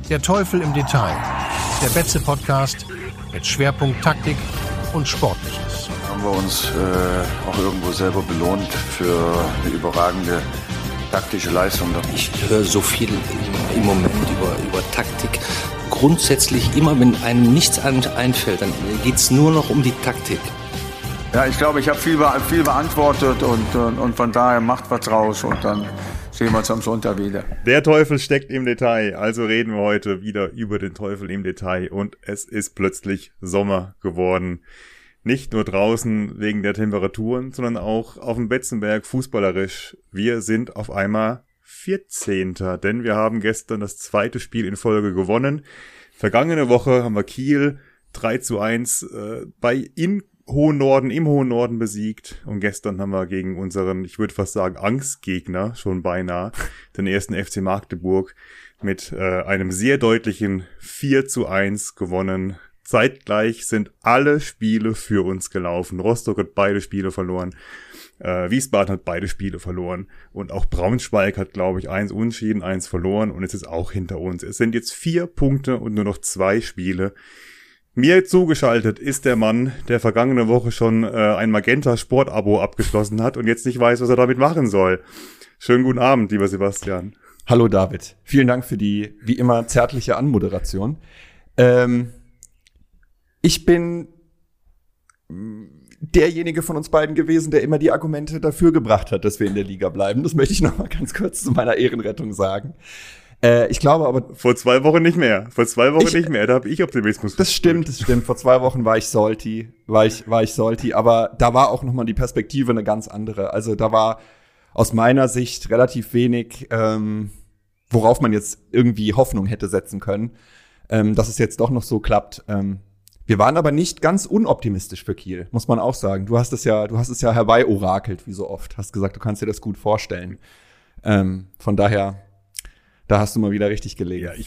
Der Teufel im Detail. Der Betze-Podcast mit Schwerpunkt Taktik und Sportliches. Haben wir uns auch irgendwo selber belohnt für eine überragende taktische Leistung. Ich höre so viel im Moment über Taktik. Grundsätzlich immer, wenn einem nichts einfällt, dann geht es nur noch um die Taktik. Ja, ich glaube, ich habe viel beantwortet und von daher macht was draus und dann sehen wir uns am Sonntag wieder. Der Teufel steckt im Detail, also reden wir heute wieder über den Teufel im Detail und es ist plötzlich Sommer geworden. Nicht nur draußen wegen der Temperaturen, sondern auch auf dem Betzenberg fußballerisch. Wir sind auf einmal 14. Denn wir haben gestern das zweite Spiel in Folge gewonnen. Vergangene Woche haben wir Kiel 3:1 im hohen Norden besiegt. Und gestern haben wir gegen unseren, ich würde fast sagen, Angstgegner, schon beinahe, den ersten FC Magdeburg, mit einem sehr deutlichen 4:1 gewonnen. Zeitgleich sind alle Spiele für uns gelaufen. Rostock hat beide Spiele verloren. Wiesbaden hat beide Spiele verloren. Und auch Braunschweig hat, glaube ich, 1 unentschieden, 1 verloren. Und es ist auch hinter uns. Es sind jetzt 4 Punkte und nur noch 2 Spiele. Mir zugeschaltet ist der Mann, der vergangene Woche schon ein Magenta-Sport-Abo abgeschlossen hat und jetzt nicht weiß, was er damit machen soll. Schönen guten Abend, lieber Sebastian. Hallo David. Vielen Dank für die, wie immer, zärtliche Anmoderation. Ich bin derjenige von uns beiden gewesen, der immer die Argumente dafür gebracht hat, dass wir in der Liga bleiben. Das möchte ich noch mal ganz kurz zu meiner Ehrenrettung sagen. Ich glaube aber... Vor 2 Wochen nicht mehr. Da habe ich Optimismus. Das stimmt. Vor 2 Wochen war ich salty. Aber da war auch noch mal die Perspektive eine ganz andere. Also da war aus meiner Sicht relativ wenig, worauf man jetzt irgendwie Hoffnung hätte setzen können, dass es jetzt doch noch so klappt. Wir waren aber nicht ganz unoptimistisch für Kiel, muss man auch sagen. Du hast es ja herbei-orakelt, wie so oft. Hast gesagt, du kannst dir das gut vorstellen. Von daher, da hast du mal wieder richtig gelegen. Ja,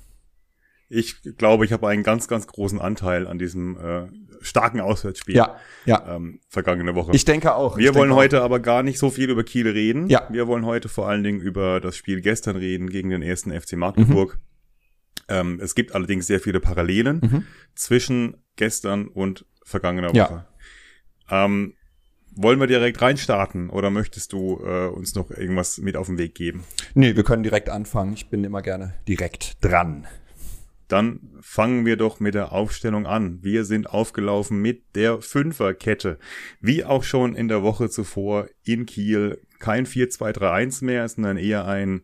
ich glaube, ich habe einen ganz, ganz großen Anteil an diesem starken Auswärtsspiel. Ja. Vergangene Woche. Ich denke auch. Wir wollen heute aber gar nicht so viel über Kiel reden. Ja. Wir wollen heute vor allen Dingen über das Spiel gestern reden gegen den ersten FC Magdeburg. Es gibt allerdings sehr viele Parallelen zwischen gestern und vergangener Woche. Ja. Wollen wir direkt reinstarten oder möchtest du uns noch irgendwas mit auf den Weg geben? Nee, wir können direkt anfangen. Ich bin immer gerne direkt dran. Dann fangen wir doch mit der Aufstellung an. Wir sind aufgelaufen mit der Fünferkette. Wie auch schon in der Woche zuvor in Kiel. Kein 4-2-3-1 mehr, sondern eher ein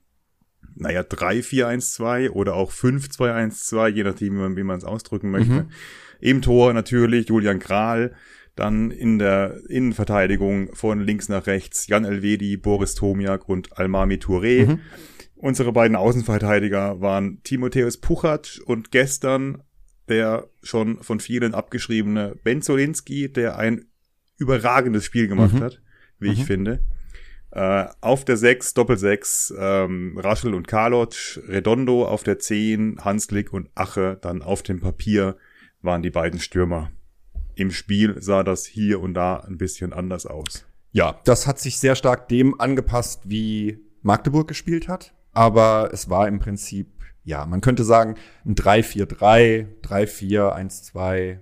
3-4-1-2 oder auch 5-2-1-2, je nachdem, wie man es ausdrücken möchte. Im Tor natürlich Julian Kral, dann in der Innenverteidigung von links nach rechts Jan Elvedi, Boris Tomiak und Almami Touré. Unsere beiden Außenverteidiger waren Timotheus Puchac und gestern der schon von vielen abgeschriebene Ben Zolinski, der ein überragendes Spiel gemacht hat, wie ich finde. Auf der 6, Doppel-6, Raschel und Karloc, Redondo auf der 10, Hanslik und Ache, dann auf dem Papier waren die beiden Stürmer. Im Spiel sah das hier und da ein bisschen anders aus. Ja, das hat sich sehr stark dem angepasst, wie Magdeburg gespielt hat, aber es war im Prinzip, ja, man könnte sagen, ein 3-4-3, 3-4-1-2,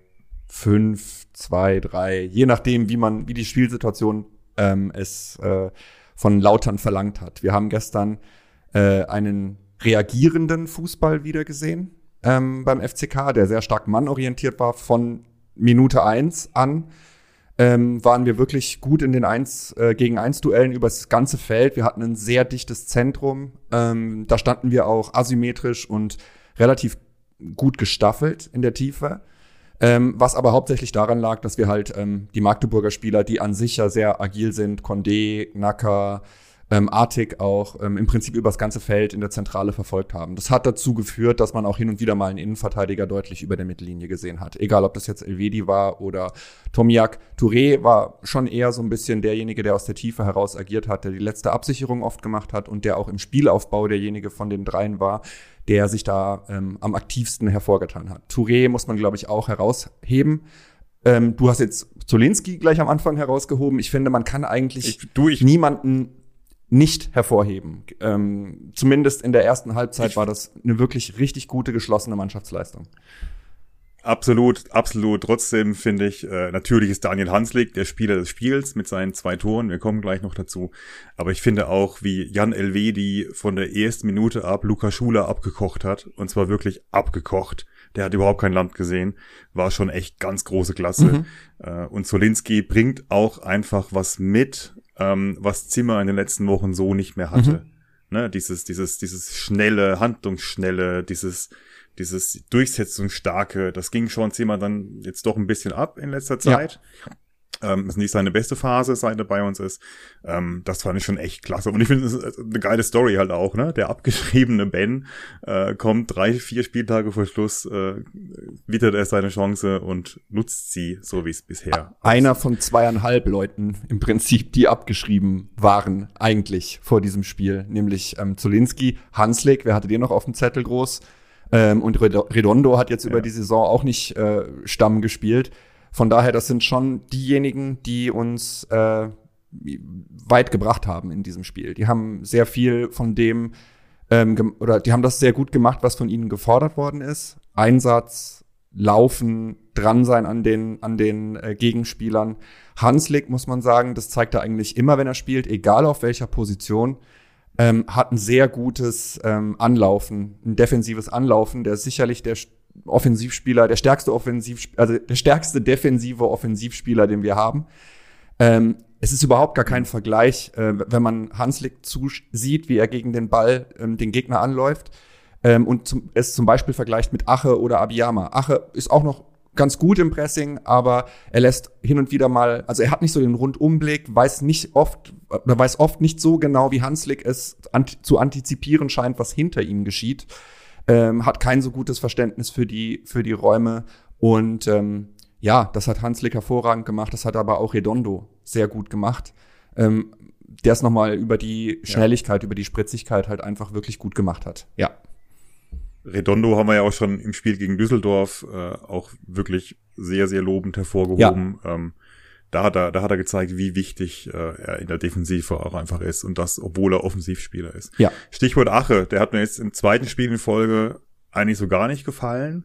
5-2-3, je nachdem, wie die Spielsituation es von Lautern verlangt hat. Wir haben gestern einen reagierenden Fußball wieder gesehen beim FCK, der sehr stark mannorientiert war. Von Minute 1 an waren wir wirklich gut in den 1-gegen-1-Duellen über das ganze Feld. Wir hatten ein sehr dichtes Zentrum. Da standen wir auch asymmetrisch und relativ gut gestaffelt in der Tiefe. Was aber hauptsächlich daran lag, dass wir halt die Magdeburger Spieler, die an sich ja sehr agil sind, Condé, Nacker, Artig auch, im Prinzip übers ganze Feld in der Zentrale verfolgt haben. Das hat dazu geführt, dass man auch hin und wieder mal einen Innenverteidiger deutlich über der Mittellinie gesehen hat. Egal, ob das jetzt Elvedi war oder Tomiak. Touré war schon eher so ein bisschen derjenige, der aus der Tiefe heraus agiert hat, der die letzte Absicherung oft gemacht hat und der auch im Spielaufbau derjenige von den dreien war, der sich da am aktivsten hervorgetan hat. Touré muss man, glaube ich, auch herausheben. Du hast jetzt Zolinski gleich am Anfang herausgehoben. Ich finde, man kann eigentlich niemanden nicht hervorheben. Zumindest in der ersten Halbzeit war das eine wirklich richtig gute, geschlossene Mannschaftsleistung. Absolut. Trotzdem finde ich, natürlich ist Daniel Hanslik der Spieler des Spiels mit seinen 2 Toren. Wir kommen gleich noch dazu. Aber ich finde auch, wie Jan Elvedi von der ersten Minute ab Lukas Schuler abgekocht hat. Und zwar wirklich abgekocht. Der hat überhaupt kein Land gesehen. War schon echt ganz große Klasse. Und Solinski bringt auch einfach was mit, was Zimmer in den letzten Wochen so nicht mehr hatte. Ne? Dieses schnelle, handlungsschnelle, dieses Durchsetzungsstarke, das ging schon Zimmer dann jetzt doch ein bisschen ab in letzter Zeit. Ja. Ist nicht seine beste Phase, seit er bei uns ist. Das fand ich schon echt klasse. Und ich finde, es ist eine geile Story halt auch, ne? Der abgeschriebene Ben kommt 3-4 Spieltage vor Schluss, wittert er seine Chance und nutzt sie, so wie es bisher Einer von 2,5 Leuten im Prinzip, die abgeschrieben waren eigentlich vor diesem Spiel. Nämlich Zolinski, Hanslik, wer hatte den noch auf dem Zettel groß? Und Redondo hat jetzt über die Saison auch nicht Stamm gespielt. Von daher, das sind schon diejenigen, die uns weit gebracht haben in diesem Spiel. Die haben sehr viel von dem, oder die haben das sehr gut gemacht, was von ihnen gefordert worden ist. Einsatz, Laufen, dran sein an den Gegenspielern. Hanslik, muss man sagen, das zeigt er eigentlich immer, wenn er spielt, egal auf welcher Position. Hat ein sehr gutes Anlaufen, ein defensives Anlaufen, der sicherlich der Offensivspieler, der stärkste defensive Offensivspieler, den wir haben. Es ist überhaupt gar kein Vergleich, wenn man Hanslik zusieht, wie er gegen den Ball den Gegner anläuft und es zum Beispiel vergleicht mit Ache oder Abiyama. Ache ist auch noch ganz gut im Pressing, aber er lässt hin und wieder mal, also er hat nicht so den Rundumblick, weiß oft nicht so genau, wie Hanslik es zu antizipieren scheint, was hinter ihm geschieht. Hat kein so gutes Verständnis für die Räume und das hat Hanslik hervorragend gemacht, das hat aber auch Redondo sehr gut gemacht. Der es nochmal über die Schnelligkeit, über die Spritzigkeit halt einfach wirklich gut gemacht hat. Ja. Redondo haben wir ja auch schon im Spiel gegen Düsseldorf auch wirklich sehr, sehr lobend hervorgehoben. Ja. Da hat er gezeigt, wie wichtig er in der Defensive auch einfach ist und das, obwohl er Offensivspieler ist. Ja. Stichwort Ache, der hat mir jetzt im zweiten Spiel in Folge eigentlich so gar nicht gefallen.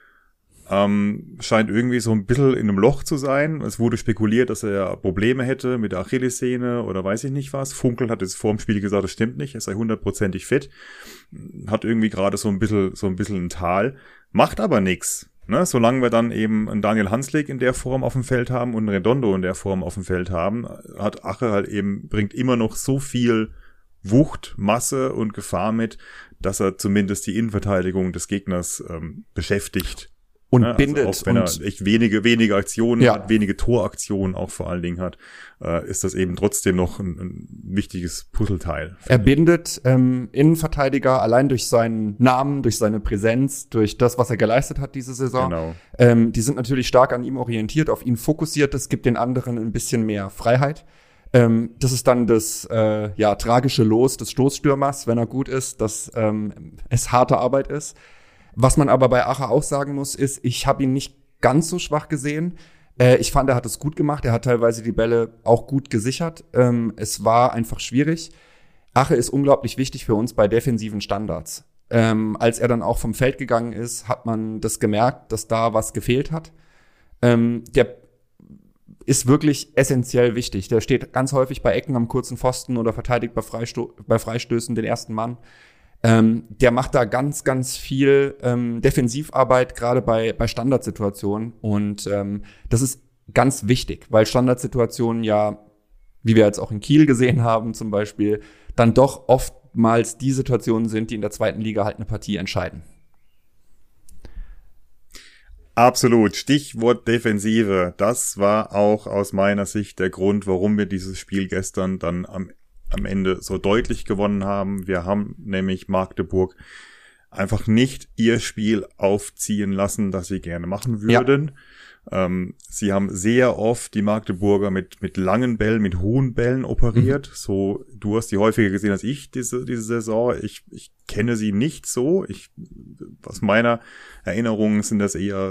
Scheint irgendwie so ein bisschen in einem Loch zu sein. Es wurde spekuliert, dass er Probleme hätte mit der Achillessehne oder weiß ich nicht was. Funkel hat jetzt vor dem Spiel gesagt, das stimmt nicht, er sei 100%ig fit. Hat irgendwie gerade so ein bisschen ein Tal. Macht aber nix. Ne? Solange wir dann eben einen Daniel Hanslik in der Form auf dem Feld haben und einen Redondo in der Form auf dem Feld haben, hat Ache halt eben, bringt immer noch so viel Wucht, Masse und Gefahr mit, dass er zumindest die Innenverteidigung des Gegners beschäftigt. Und also bindet. Auch wenn er echt wenige Aktionen hat, wenige Toraktionen auch vor allen Dingen hat, ist das eben trotzdem noch ein wichtiges Puzzleteil. Er bindet Innenverteidiger allein durch seinen Namen, durch seine Präsenz, durch das, was er geleistet hat diese Saison. Genau. Die sind natürlich stark an ihm orientiert, auf ihn fokussiert. Das gibt den anderen ein bisschen mehr Freiheit. Das ist dann das tragische Los des Stoßstürmers, wenn er gut ist, dass es harte Arbeit ist. Was man aber bei Ache auch sagen muss, ist, ich habe ihn nicht ganz so schwach gesehen. Ich fand, er hat es gut gemacht. Er hat teilweise die Bälle auch gut gesichert. Es war einfach schwierig. Ache ist unglaublich wichtig für uns bei defensiven Standards. Als er dann auch vom Feld gegangen ist, hat man das gemerkt, dass da was gefehlt hat. Der ist wirklich essentiell wichtig. Der steht ganz häufig bei Ecken am kurzen Pfosten oder verteidigt bei Freistößen den ersten Mann. Der macht da ganz, ganz viel Defensivarbeit, gerade bei Standardsituationen. Und das ist ganz wichtig, weil Standardsituationen ja, wie wir jetzt auch in Kiel gesehen haben zum Beispiel, dann doch oftmals die Situationen sind, die in der zweiten Liga halt eine Partie entscheiden. Absolut. Stichwort Defensive. Das war auch aus meiner Sicht der Grund, warum wir dieses Spiel gestern dann am Ende so deutlich gewonnen haben. Wir haben nämlich Magdeburg einfach nicht ihr Spiel aufziehen lassen, das sie gerne machen würden. Ja. Sie haben sehr oft die Magdeburger mit langen Bällen, mit hohen Bällen operiert. So, du hast die häufiger gesehen als ich diese Saison. Ich kenne sie nicht so. Aus meiner Erinnerung sind das eher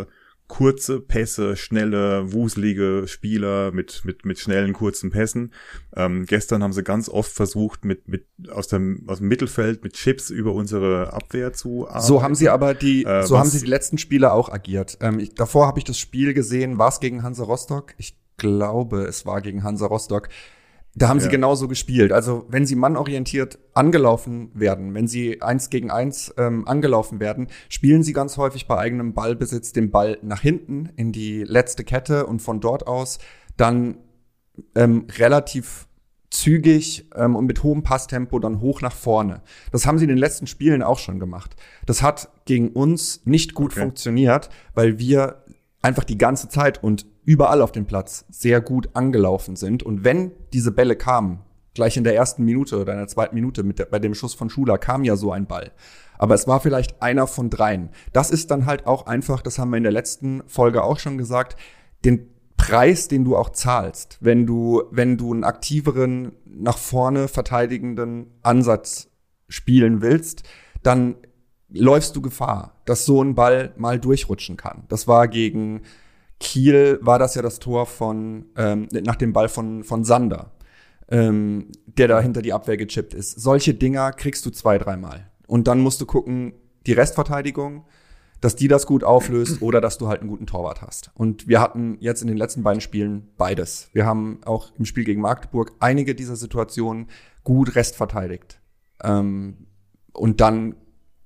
kurze Pässe, schnelle, wuselige Spieler mit schnellen, kurzen Pässen. Gestern haben sie ganz oft versucht, aus dem Mittelfeld mit Chips über unsere Abwehr zu arbeiten. So haben sie aber haben sie die letzten Spiele auch agiert. Davor habe ich das Spiel gesehen, war es gegen Hansa Rostock? Ich glaube, es war gegen Hansa Rostock. Da haben sie genauso gespielt. Also wenn sie mannorientiert angelaufen werden, wenn sie 1 gegen 1 angelaufen werden, spielen sie ganz häufig bei eigenem Ballbesitz den Ball nach hinten in die letzte Kette und von dort aus dann relativ zügig und mit hohem Passtempo dann hoch nach vorne. Das haben sie in den letzten Spielen auch schon gemacht. Das hat gegen uns nicht gut funktioniert, weil wir einfach die ganze Zeit und überall auf dem Platz sehr gut angelaufen sind. Und wenn diese Bälle kamen, gleich in der ersten Minute oder in der zweiten Minute bei dem Schuss von Schuler kam ja so ein Ball. Aber es war vielleicht einer von 3. Das ist dann halt auch einfach, das haben wir in der letzten Folge auch schon gesagt, den Preis, den du auch zahlst, wenn du einen aktiveren, nach vorne verteidigenden Ansatz spielen willst, dann läufst du Gefahr, dass so ein Ball mal durchrutschen kann. Das war gegen Kiel, war das ja das Tor nach dem Ball von Sander, der da hinter die Abwehr gechippt ist. Solche Dinger kriegst du 2-3 Mal. Und dann musst du gucken, die Restverteidigung, dass die das gut auflöst oder dass du halt einen guten Torwart hast. Und wir hatten jetzt in den letzten beiden Spielen beides. Wir haben auch im Spiel gegen Magdeburg einige dieser Situationen gut restverteidigt. Und dann,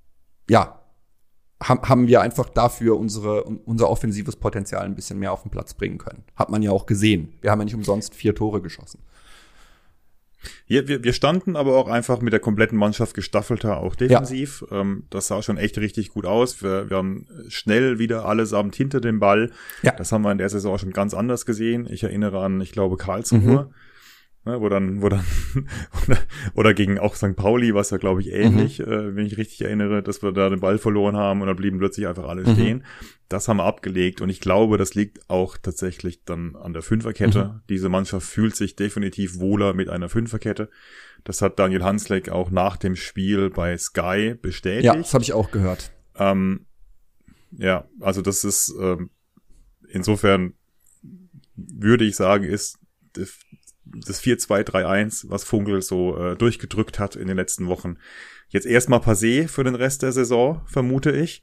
haben wir einfach dafür unser offensives Potenzial ein bisschen mehr auf den Platz bringen können. Hat man ja auch gesehen. Wir haben ja nicht umsonst 4 Tore geschossen. Ja, wir standen aber auch einfach mit der kompletten Mannschaft gestaffelter, auch defensiv. Ja. Das sah schon echt richtig gut aus. Wir haben schnell wieder allesamt hinter dem Ball. Ja. Das haben wir in der Saison schon ganz anders gesehen. Ich erinnere an, ich glaube, Karlsruhe. Wo dann oder gegen auch St. Pauli, was ja, glaube ich, ähnlich, wenn ich richtig erinnere, dass wir da den Ball verloren haben und dann blieben plötzlich einfach alle stehen. Das haben wir abgelegt und ich glaube, das liegt auch tatsächlich dann an der Fünferkette. Diese Mannschaft fühlt sich definitiv wohler mit einer Fünferkette. Das hat Daniel Hanslick auch nach dem Spiel bei Sky bestätigt. Ja, das habe ich auch gehört. Also das ist insofern würde ich sagen, ist das 4-2-3-1, was Funkel so durchgedrückt hat in den letzten Wochen, jetzt erstmal passé für den Rest der Saison, vermute ich.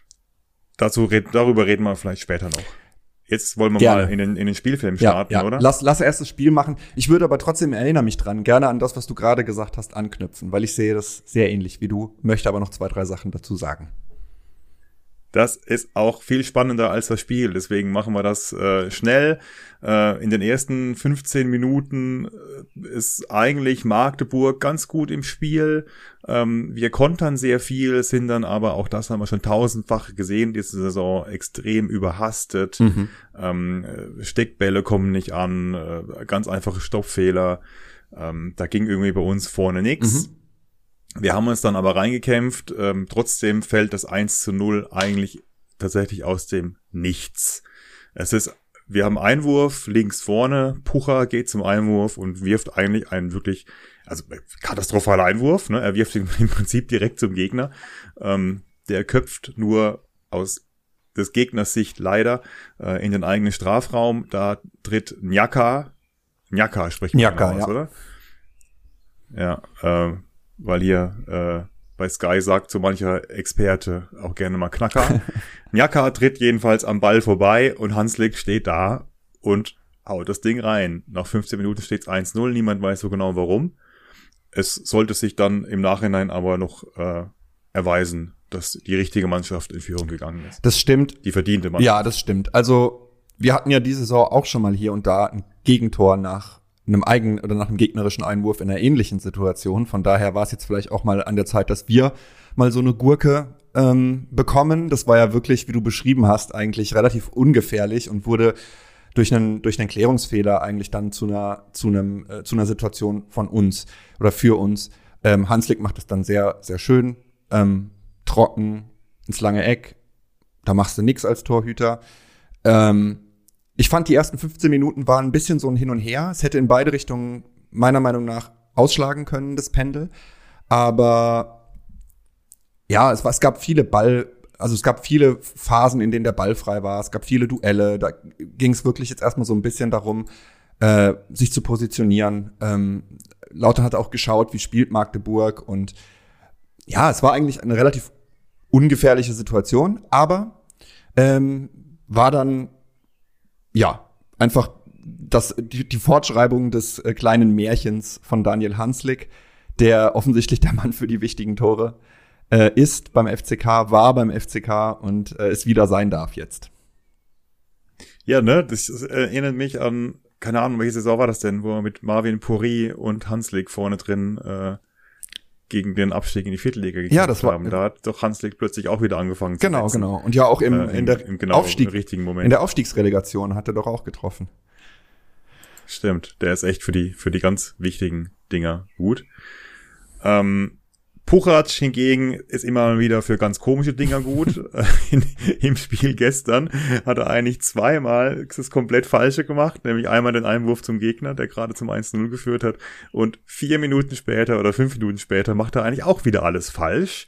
Darüber reden wir vielleicht später noch. Jetzt wollen wir mal in den Spielfilm starten, oder? Lass erst das Spiel machen. Ich würde aber trotzdem, erinnere mich dran, gerne an das, was du gerade gesagt hast, anknüpfen, weil ich sehe das sehr ähnlich wie du, möchte aber noch 2, 3 Sachen dazu sagen. Das ist auch viel spannender als das Spiel, deswegen machen wir das schnell. In den ersten 15 Minuten ist eigentlich Magdeburg ganz gut im Spiel. Wir kontern sehr viel, sind dann aber, auch das haben wir schon tausendfach gesehen, diese Saison extrem überhastet. Steckbälle kommen nicht an, ganz einfache Stoppfehler. Da ging irgendwie bei uns vorne nichts. Wir haben uns dann aber reingekämpft. Trotzdem fällt das 1-0 eigentlich tatsächlich aus dem Nichts. Wir haben Einwurf links vorne. Pucher geht zum Einwurf und wirft eigentlich einen wirklich, katastrophaler Einwurf. Ne? Er wirft ihn im Prinzip direkt zum Gegner. Der köpft nur aus des Gegners Sicht leider in den eigenen Strafraum. Da tritt Njaka spricht man aus, oder? Ja, weil hier bei Sky sagt so mancher Experte auch gerne mal Knacker. Njaka tritt jedenfalls am Ball vorbei und Hanslick steht da und haut das Ding rein. Nach 15 Minuten steht es 1-0, niemand weiß so genau warum. Es sollte sich dann im Nachhinein aber noch erweisen, dass die richtige Mannschaft in Führung gegangen ist. Das stimmt. Die verdiente Mannschaft. Ja, das stimmt. Also wir hatten ja diese Saison auch schon mal hier und da ein Gegentor nach einem nach einem gegnerischen Einwurf in einer ähnlichen Situation. Von daher war es jetzt vielleicht auch mal an der Zeit, dass wir mal so eine Gurke bekommen. Das war ja wirklich, wie du beschrieben hast, eigentlich relativ ungefährlich und wurde durch einen Klärungsfehler eigentlich dann zu einer Situation von uns oder für uns. Hanslick macht es dann sehr, sehr schön, trocken, ins lange Eck. Da machst du nix als Torhüter. Ich fand, die ersten 15 Minuten waren ein bisschen so ein Hin und Her. Es hätte in beide Richtungen meiner Meinung nach ausschlagen können, das Pendel. Aber ja, es gab viele also es gab viele Phasen, in denen der Ball frei war. Es gab viele Duelle. Da ging es wirklich jetzt erstmal so ein bisschen darum, sich zu positionieren. Lautern hat auch geschaut, wie spielt Magdeburg. Und ja, es war eigentlich eine relativ ungefährliche Situation, aber war dann, ja, einfach die Fortschreibung des kleinen Märchens von Daniel Hanslik, der offensichtlich der Mann für die wichtigen Tore ist beim FCK, war beim FCK und es wieder sein darf jetzt. Ja, ne, das erinnert mich an, keine Ahnung, welche Saison war das denn, wo wir mit Marvin Puri und Hanslik vorne drin gegen den Abstieg in die Viertelliga gekämpft haben. Da hat doch Hanslik plötzlich auch wieder angefangen zu setzen. Genau. Und ja auch im richtigen Moment. In der Aufstiegsrelegation hat er doch auch getroffen. Stimmt, der ist echt für die ganz wichtigen Dinger gut. Puchac hingegen ist immer wieder für ganz komische Dinger gut. Im Spiel gestern hat er eigentlich zweimal das komplett Falsche gemacht, nämlich einmal den Einwurf zum Gegner, der gerade zum 1:0 geführt hat, und 4 Minuten später oder 5 Minuten später macht er eigentlich auch wieder alles falsch.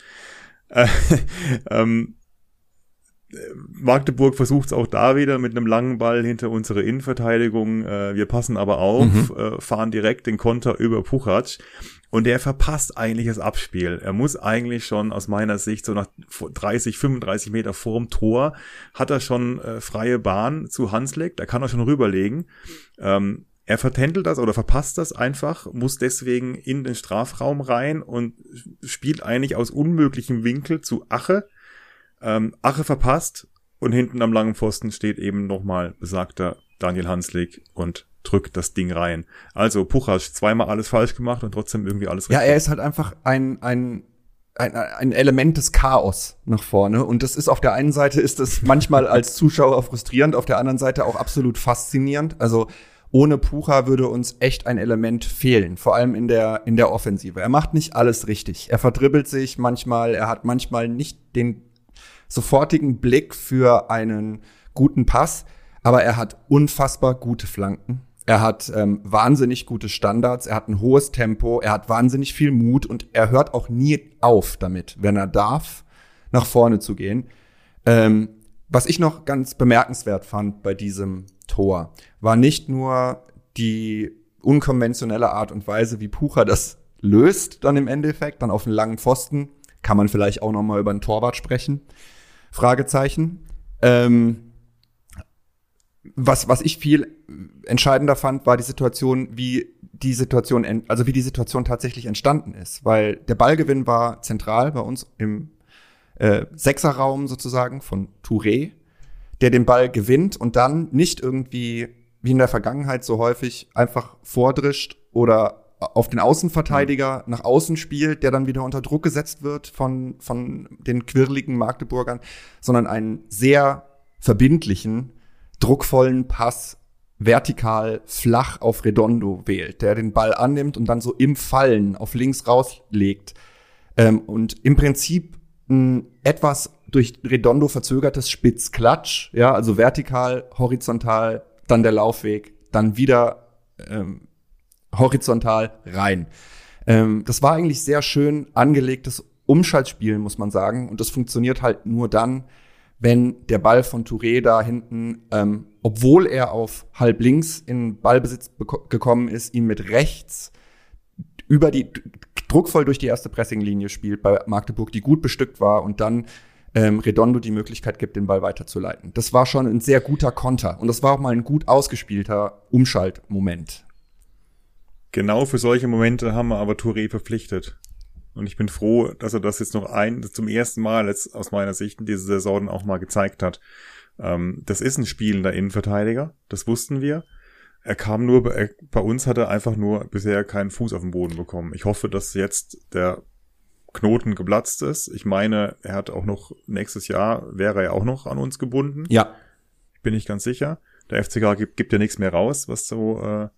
Magdeburg versucht es auch da wieder mit einem langen Ball hinter unsere Innenverteidigung. Wir passen aber auf, fahren direkt den Konter über Puchac. Und der verpasst eigentlich das Abspiel. Er muss eigentlich schon aus meiner Sicht so nach 30, 35 Meter vorm Tor hat er schon freie Bahn zu Hanslik. Da kann er schon rüberlegen. Er vertändelt das oder verpasst das einfach, muss deswegen in den Strafraum rein und spielt eigentlich aus unmöglichem Winkel zu Ache. Ache verpasst und hinten am langen Pfosten steht eben nochmal besagter Daniel Hanslik und drückt das Ding rein. Also Puchac zweimal alles falsch gemacht und trotzdem irgendwie alles richtig. Ja, er ist halt einfach ein Element des Chaos nach vorne. Und das ist auf der einen Seite ist es manchmal als Zuschauer frustrierend, auf der anderen Seite auch absolut faszinierend. Also ohne Pucha würde uns echt ein Element fehlen, vor allem in der Offensive. Er macht nicht alles richtig. Er verdribbelt sich manchmal, er hat manchmal nicht den sofortigen Blick für einen guten Pass, aber er hat unfassbar gute Flanken. Er hat wahnsinnig gute Standards, er hat ein hohes Tempo, er hat wahnsinnig viel Mut und er hört auch nie auf damit, wenn er darf, nach vorne zu gehen. Was ich noch ganz bemerkenswert fand bei diesem Tor, war nicht nur die unkonventionelle Art und Weise, wie Pucha das löst dann im Endeffekt, dann auf einen langen Pfosten, kann man vielleicht auch noch mal über einen Torwart sprechen, Fragezeichen. Was ich viel entscheidender fand, war die Situation, wie die Situation tatsächlich entstanden ist. Weil der Ballgewinn war zentral bei uns im Sechserraum sozusagen von Touré, der den Ball gewinnt und dann nicht irgendwie, wie in der Vergangenheit so häufig, einfach vordrischt oder auf den Außenverteidiger nach außen spielt, der dann wieder unter Druck gesetzt wird von den quirligen Magdeburgern, sondern einen sehr verbindlichen, druckvollen Pass vertikal flach auf Redondo wählt, der den Ball annimmt und dann so im Fallen auf links rauslegt. Und im Prinzip ein etwas durch Redondo verzögertes Spitzklatsch, ja, also vertikal, horizontal, dann der Laufweg, dann wieder horizontal rein. Das war eigentlich sehr schön angelegtes Umschaltspiel, muss man sagen. Und das funktioniert halt nur dann, wenn der Ball von Touré da hinten, obwohl er auf halb links in Ballbesitz gekommen ist, ihn mit rechts druckvoll durch die erste Pressinglinie spielt bei Magdeburg, die gut bestückt war und dann Redondo die Möglichkeit gibt, den Ball weiterzuleiten. Das war schon ein sehr guter Konter und das war auch mal ein gut ausgespielter Umschaltmoment. Genau für solche Momente haben wir aber Touré verpflichtet. Und ich bin froh, dass er das jetzt noch zum ersten Mal jetzt aus meiner Sicht in dieser Saison auch mal gezeigt hat. Das ist ein spielender Innenverteidiger, das wussten wir. Bei uns hat er einfach nur bisher keinen Fuß auf den Boden bekommen. Ich hoffe, dass jetzt der Knoten geplatzt ist. Ich meine, er hat auch noch nächstes Jahr, wäre er auch noch an uns gebunden. Ja. Bin ich ganz sicher. Der FCK gibt ja nichts mehr raus, was so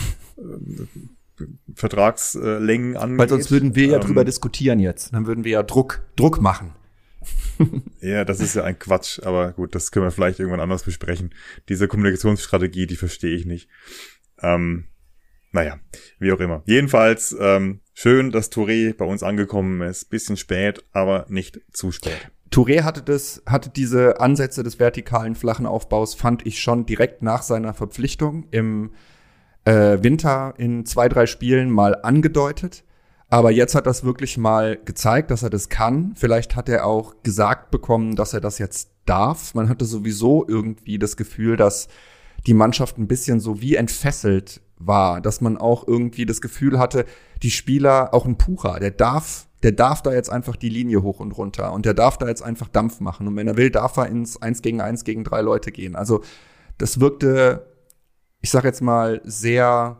Vertragslängen angeht. Weil sonst würden wir ja drüber diskutieren jetzt. Dann würden wir ja Druck machen. Ja, das ist ja ein Quatsch, aber gut, das können wir vielleicht irgendwann anders besprechen. Diese Kommunikationsstrategie, die verstehe ich nicht. Naja, wie auch immer. Jedenfalls schön, dass Touré bei uns angekommen ist. Bisschen spät, aber nicht zu spät. Touré hatte diese Ansätze des vertikalen, flachen Aufbaus, fand ich schon direkt nach seiner Verpflichtung im Winter in 2, 3 Spielen mal angedeutet. Aber jetzt hat das wirklich mal gezeigt, dass er das kann. Vielleicht hat er auch gesagt bekommen, dass er das jetzt darf. Man hatte sowieso irgendwie das Gefühl, dass die Mannschaft ein bisschen so wie entfesselt war. Dass man auch irgendwie das Gefühl hatte, die Spieler, auch ein Pucher, der darf da jetzt einfach die Linie hoch und runter. Und der darf da jetzt einfach Dampf machen. Und wenn er will, darf er ins 1 gegen 1 gegen 3 Leute gehen. Also das wirkte, ich sag jetzt mal, sehr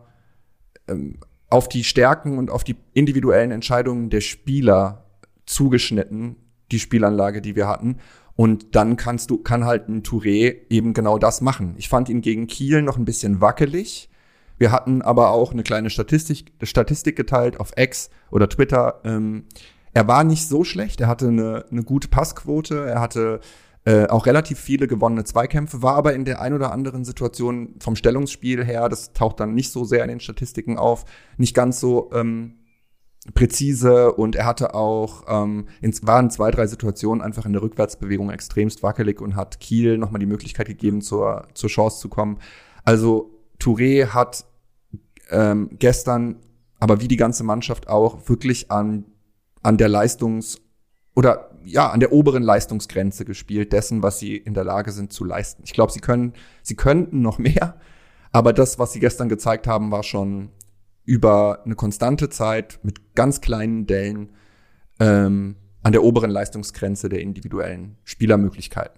auf die Stärken und auf die individuellen Entscheidungen der Spieler zugeschnitten, die Spielanlage, die wir hatten. Und dann kann halt ein Touré eben genau das machen. Ich fand ihn gegen Kiel noch ein bisschen wackelig. Wir hatten aber auch eine kleine Statistik geteilt auf X oder Twitter. Er war nicht so schlecht. Er hatte eine gute Passquote. Er hatte auch relativ viele gewonnene Zweikämpfe, war aber in der ein oder anderen Situation vom Stellungsspiel her, das taucht dann nicht so sehr in den Statistiken auf, nicht ganz so präzise, und er hatte auch waren 2, 3 Situationen einfach in der Rückwärtsbewegung extremst wackelig und hat Kiel nochmal die Möglichkeit gegeben, zur Chance zu kommen. Also Touré hat gestern, aber wie die ganze Mannschaft auch, wirklich an der an der oberen Leistungsgrenze gespielt, dessen, was sie in der Lage sind zu leisten. Ich glaube, sie könnten noch mehr, aber das, was sie gestern gezeigt haben, war schon über eine konstante Zeit mit ganz kleinen Dellen an der oberen Leistungsgrenze der individuellen Spielermöglichkeiten.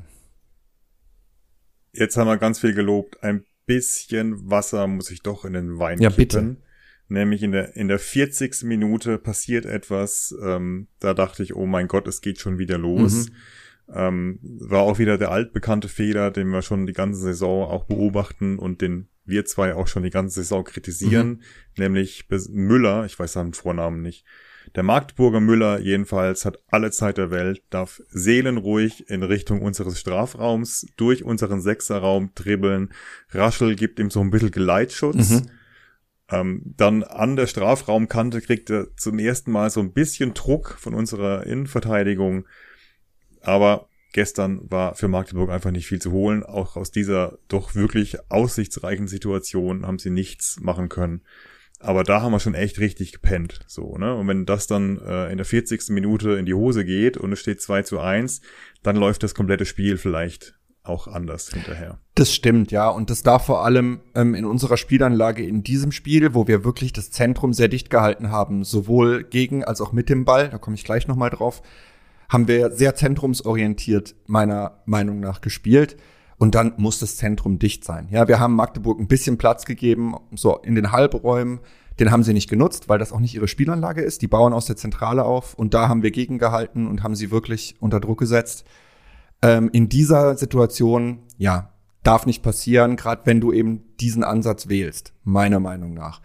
Jetzt haben wir ganz viel gelobt. Ein bisschen Wasser muss ich doch in den Wein kippen. Bitte. Nämlich in der 40. Minute passiert etwas, da dachte ich, oh mein Gott, es geht schon wieder los. War auch wieder der altbekannte Fehler, den wir schon die ganze Saison auch beobachten und den wir zwei auch schon die ganze Saison kritisieren, nämlich Müller, ich weiß seinen Vornamen nicht, der Magdeburger Müller jedenfalls hat alle Zeit der Welt, darf seelenruhig in Richtung unseres Strafraums durch unseren Sechserraum dribbeln. Raschel gibt ihm so ein bisschen Geleitschutz. Dann an der Strafraumkante kriegt er zum ersten Mal so ein bisschen Druck von unserer Innenverteidigung. Aber gestern war für Magdeburg einfach nicht viel zu holen. Auch aus dieser doch wirklich aussichtsreichen Situation haben sie nichts machen können. Aber da haben wir schon echt richtig gepennt. So, ne? Und wenn das dann in der 40. Minute in die Hose geht und es steht 2:1, dann läuft das komplette Spiel vielleicht auch anders hinterher. Das stimmt, ja. Und das darf vor allem in unserer Spielanlage in diesem Spiel, wo wir wirklich das Zentrum sehr dicht gehalten haben, sowohl gegen als auch mit dem Ball, da komme ich gleich nochmal drauf, haben wir sehr zentrumsorientiert meiner Meinung nach gespielt. Und dann muss das Zentrum dicht sein. Ja, wir haben Magdeburg ein bisschen Platz gegeben, so in den Halbräumen. Den haben sie nicht genutzt, weil das auch nicht ihre Spielanlage ist. Die bauen aus der Zentrale auf und da haben wir gegengehalten und haben sie wirklich unter Druck gesetzt. In dieser Situation, ja, darf nicht passieren, gerade wenn du eben diesen Ansatz wählst, meiner Meinung nach.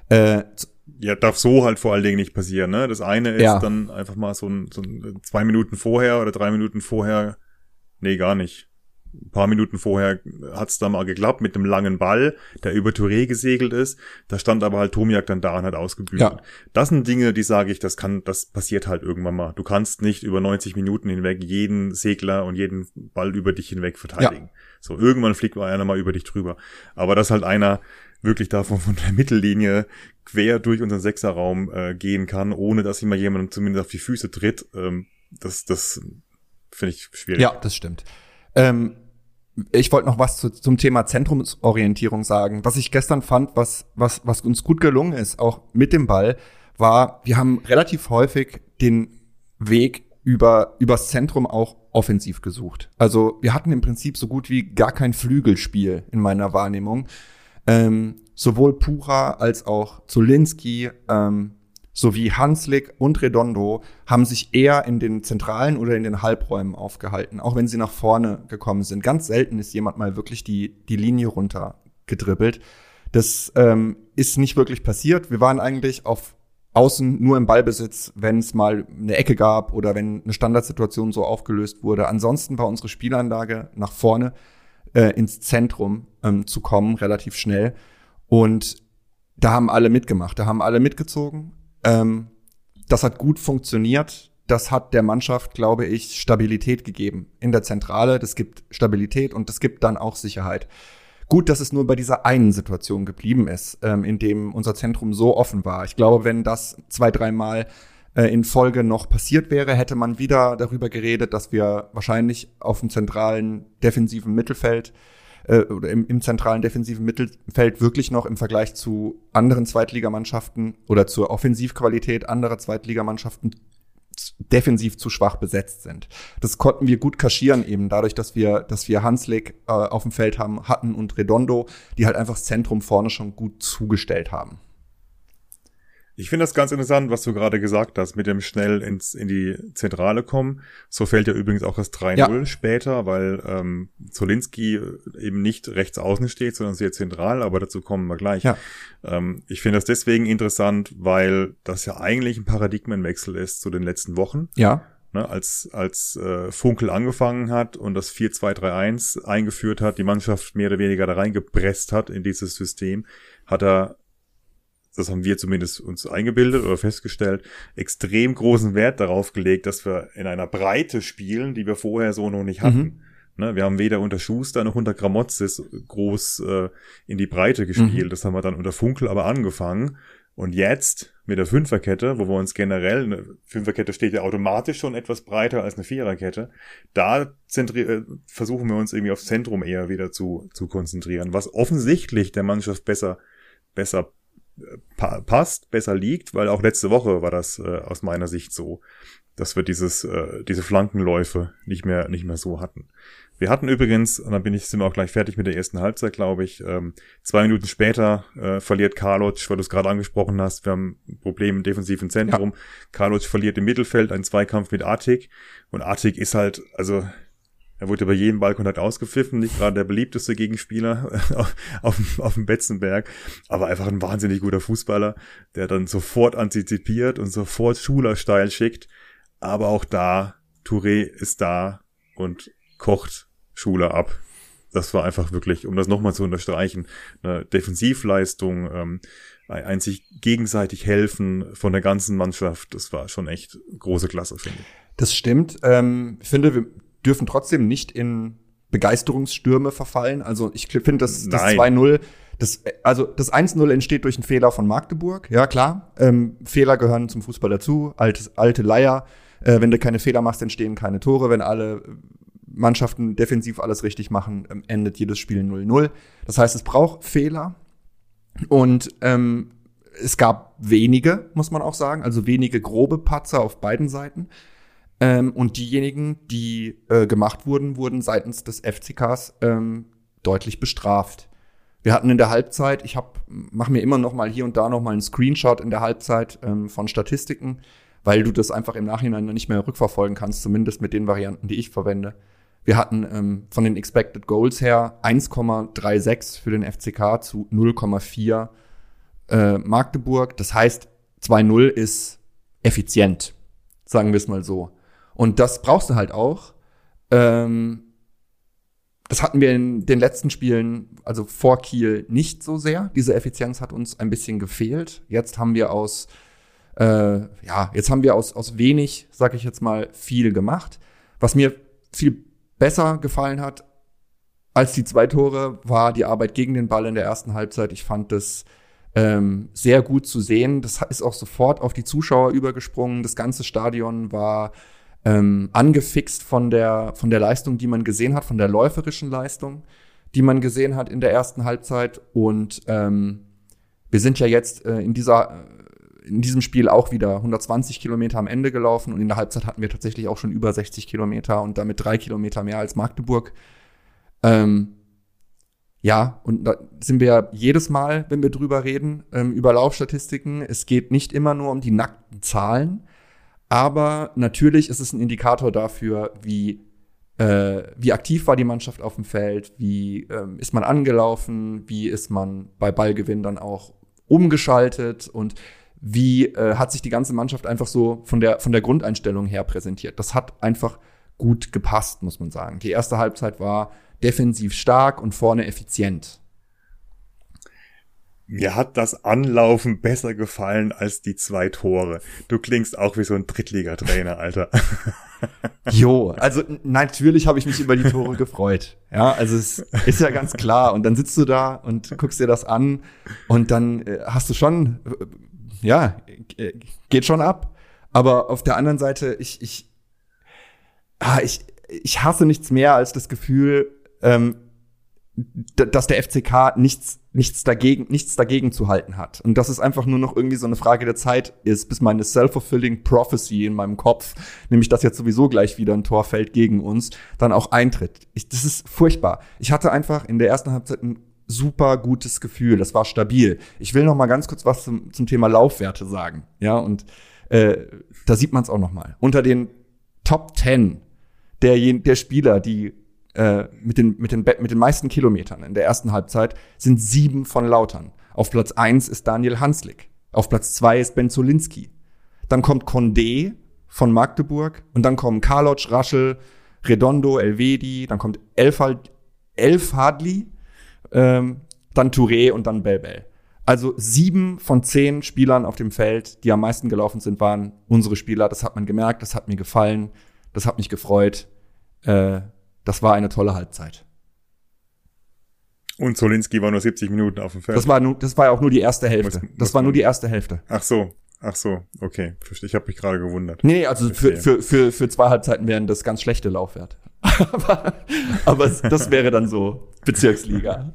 Ja, darf so halt vor allen Dingen nicht passieren, ne? Das eine ist dann einfach mal so ein 2 Minuten vorher oder 3 Minuten vorher, nee, gar nicht. Ein paar Minuten vorher hat's da mal geklappt mit einem langen Ball, der über Touré gesegelt ist. Da stand aber halt Tomiak dann da und hat ausgebügelt. Ja. Das sind Dinge, die sage ich, das passiert halt irgendwann mal. Du kannst nicht über 90 Minuten hinweg jeden Segler und jeden Ball über dich hinweg verteidigen. Ja. So, irgendwann fliegt einer mal über dich drüber. Aber dass halt einer wirklich davon von der Mittellinie quer durch unseren Sechserraum gehen kann, ohne dass ihm mal jemand zumindest auf die Füße tritt, das finde ich schwierig. Ja, das stimmt. Ich wollte noch was zum Thema Zentrumsorientierung sagen. Was ich gestern fand, was uns gut gelungen ist, auch mit dem Ball, war, wir haben relativ häufig den Weg übers Zentrum auch offensiv gesucht. Also wir hatten im Prinzip so gut wie gar kein Flügelspiel in meiner Wahrnehmung. Sowohl Pucha als auch Zulinski, sowie Hanslik und Redondo haben sich eher in den Zentralen oder in den Halbräumen aufgehalten, auch wenn sie nach vorne gekommen sind. Ganz selten ist jemand mal wirklich die Linie runter gedribbelt. Das ist nicht wirklich passiert. Wir waren eigentlich auf Außen nur im Ballbesitz, wenn es mal eine Ecke gab oder wenn eine Standardsituation so aufgelöst wurde. Ansonsten war unsere Spielanlage nach vorne ins Zentrum zu kommen, relativ schnell. Und da haben alle mitgemacht, da haben alle mitgezogen. Das hat gut funktioniert. das hat der Mannschaft, glaube ich, Stabilität gegeben in der Zentrale. Das gibt Stabilität und das gibt dann auch Sicherheit. Gut, dass es nur bei dieser einen Situation geblieben ist, in dem unser Zentrum so offen war. Ich glaube, wenn das 2-3 Mal in Folge noch passiert wäre, hätte man wieder darüber geredet, dass wir wahrscheinlich auf dem zentralen defensiven Mittelfeld oder im zentralen defensiven Mittelfeld wirklich noch im Vergleich zu anderen Zweitligamannschaften oder zur Offensivqualität anderer Zweitligamannschaften defensiv zu schwach besetzt sind. Das konnten wir gut kaschieren eben dadurch, dass wir Hanslik auf dem Feld hatten und Redondo, die halt einfach das Zentrum vorne schon gut zugestellt haben. Ich finde das ganz interessant, was du gerade gesagt hast, mit dem schnell in die Zentrale kommen. So fällt ja übrigens auch das 3-0 später, weil Zolinski eben nicht rechts außen steht, sondern sehr zentral, aber dazu kommen wir gleich. Ja. Ich finde das deswegen interessant, weil das ja eigentlich ein Paradigmenwechsel ist zu den letzten Wochen. Ja. Ne, als Funkel angefangen hat und das 4-2-3-1 eingeführt hat, die Mannschaft mehr oder weniger da reingepresst hat in dieses System, hat er, das haben wir zumindest uns eingebildet oder festgestellt, extrem großen Wert darauf gelegt, dass wir in einer Breite spielen, die wir vorher so noch nicht hatten. Ne, wir haben weder unter Schuster noch unter Gramotzis groß in die Breite gespielt. Das haben wir dann unter Funkel aber angefangen. Und jetzt mit der Fünferkette, wo wir uns generell, eine Fünferkette steht ja automatisch schon etwas breiter als eine Viererkette, da versuchen wir uns irgendwie aufs Zentrum eher wieder zu konzentrieren, was offensichtlich der Mannschaft besser passt, besser liegt, weil auch letzte Woche war das aus meiner Sicht so, dass wir diese Flankenläufe nicht mehr so hatten. Wir hatten übrigens, und dann sind wir auch gleich fertig mit der ersten Halbzeit, glaube ich, 2 Minuten später verliert Karloc, weil du es gerade angesprochen hast, wir haben ein Problem im defensiven Zentrum. Ja. Karloc verliert im Mittelfeld einen Zweikampf mit Atik und Atik ist halt, also er wurde bei jedem Ballkontakt ausgepfiffen, nicht gerade der beliebteste Gegenspieler auf dem Betzenberg, aber einfach ein wahnsinnig guter Fußballer, der dann sofort antizipiert und sofort Schuler steil schickt. Aber auch da, Touré ist da und kocht Schuler ab. Das war einfach wirklich, um das nochmal zu unterstreichen, eine Defensivleistung, ein sich gegenseitig helfen von der ganzen Mannschaft. Das war schon echt große Klasse, finde ich. Das stimmt. Ich finde, wir dürfen trotzdem nicht in Begeisterungsstürme verfallen. Also ich finde, das 2-0, das 1-0 entsteht durch einen Fehler von Magdeburg. Ja, klar. Fehler gehören zum Fußball dazu. Alte Leier. Wenn du keine Fehler machst, entstehen keine Tore. Wenn alle Mannschaften defensiv alles richtig machen, endet jedes Spiel 0-0. Das heißt, es braucht Fehler. Und es gab wenige, muss man auch sagen. Also wenige grobe Patzer auf beiden Seiten. Und diejenigen, die gemacht wurden seitens des FCKs deutlich bestraft. Wir hatten in der Halbzeit, mache mir immer noch mal hier und da noch mal einen Screenshot in der Halbzeit von Statistiken, weil du das einfach im Nachhinein nicht mehr rückverfolgen kannst, zumindest mit den Varianten, die ich verwende. Wir hatten von den Expected Goals her 1,36 für den FCK zu 0,4 Magdeburg. Das heißt, 2-0 ist effizient, sagen wir es mal so. Und das brauchst du halt auch. Das hatten wir in den letzten Spielen, also vor Kiel, nicht so sehr. Diese Effizienz hat uns ein bisschen gefehlt. Jetzt haben wir aus wenig, sag ich jetzt mal, viel gemacht. Was mir viel besser gefallen hat als die 2 Tore, war die Arbeit gegen den Ball in der ersten Halbzeit. Ich fand das sehr gut zu sehen. Das ist auch sofort auf die Zuschauer übergesprungen. Das ganze Stadion war angefixt von der Leistung, die man gesehen hat, von der läuferischen Leistung, die man gesehen hat in der ersten Halbzeit. Und wir sind ja jetzt in diesem Spiel auch wieder 120 Kilometer am Ende gelaufen und in der Halbzeit hatten wir tatsächlich auch schon über 60 Kilometer und damit 3 Kilometer mehr als Magdeburg. Und da sind wir ja jedes Mal, wenn wir drüber reden, über Laufstatistiken, es geht nicht immer nur um die nackten Zahlen, aber natürlich ist es ein Indikator dafür, wie aktiv war die Mannschaft auf dem Feld, wie ist man angelaufen, wie ist man bei Ballgewinn dann auch umgeschaltet und wie hat sich die ganze Mannschaft einfach so von der Grundeinstellung her präsentiert. Das hat einfach gut gepasst, muss man sagen. Die erste Halbzeit war defensiv stark und vorne effizient. Mir hat das Anlaufen besser gefallen als die 2 Tore. Du klingst auch wie so ein Drittligatrainer, Alter. Jo, also natürlich habe ich mich über die Tore gefreut. Ja, also es ist ja ganz klar. Und dann sitzt du da und guckst dir das an und dann hast du schon, geht schon ab. Aber auf der anderen Seite, ich hasse nichts mehr als das Gefühl, dass der FCK nichts dagegen zu halten hat. Und dass es einfach nur noch irgendwie so eine Frage der Zeit ist, bis meine self-fulfilling prophecy in meinem Kopf, nämlich dass jetzt sowieso gleich wieder ein Tor fällt gegen uns, dann auch eintritt. Das ist furchtbar. Ich hatte einfach in der ersten Halbzeit ein super gutes Gefühl. Das war stabil. Ich will noch mal ganz kurz was zum Thema Laufwerte sagen. Ja, und da sieht man es auch noch mal. Unter den Top 10 der Spieler, die mit den meisten Kilometern in der ersten Halbzeit sind 7 von Lautern. Auf Platz 1 ist Daniel Hanslik. Auf Platz 2 ist Ben Zolinski. Dann kommt Condé von Magdeburg und dann kommen Karloc, Raschel, Redondo, Elvedi, dann kommt Elf Hadli, dann Touré und dann Belbel. Also 7 von 10 Spielern auf dem Feld, die am meisten gelaufen sind, waren unsere Spieler. Das hat man gemerkt, das hat mir gefallen, das hat mich gefreut. Das war eine tolle Halbzeit. Und Zolinski war nur 70 Minuten auf dem Feld. Das war auch nur die erste Hälfte. Das war nur die erste Hälfte. Ach so, okay. Ich habe mich gerade gewundert. Nee, also für 2 Halbzeiten wären das ganz schlechte Laufwerte. aber das wäre dann so Bezirksliga.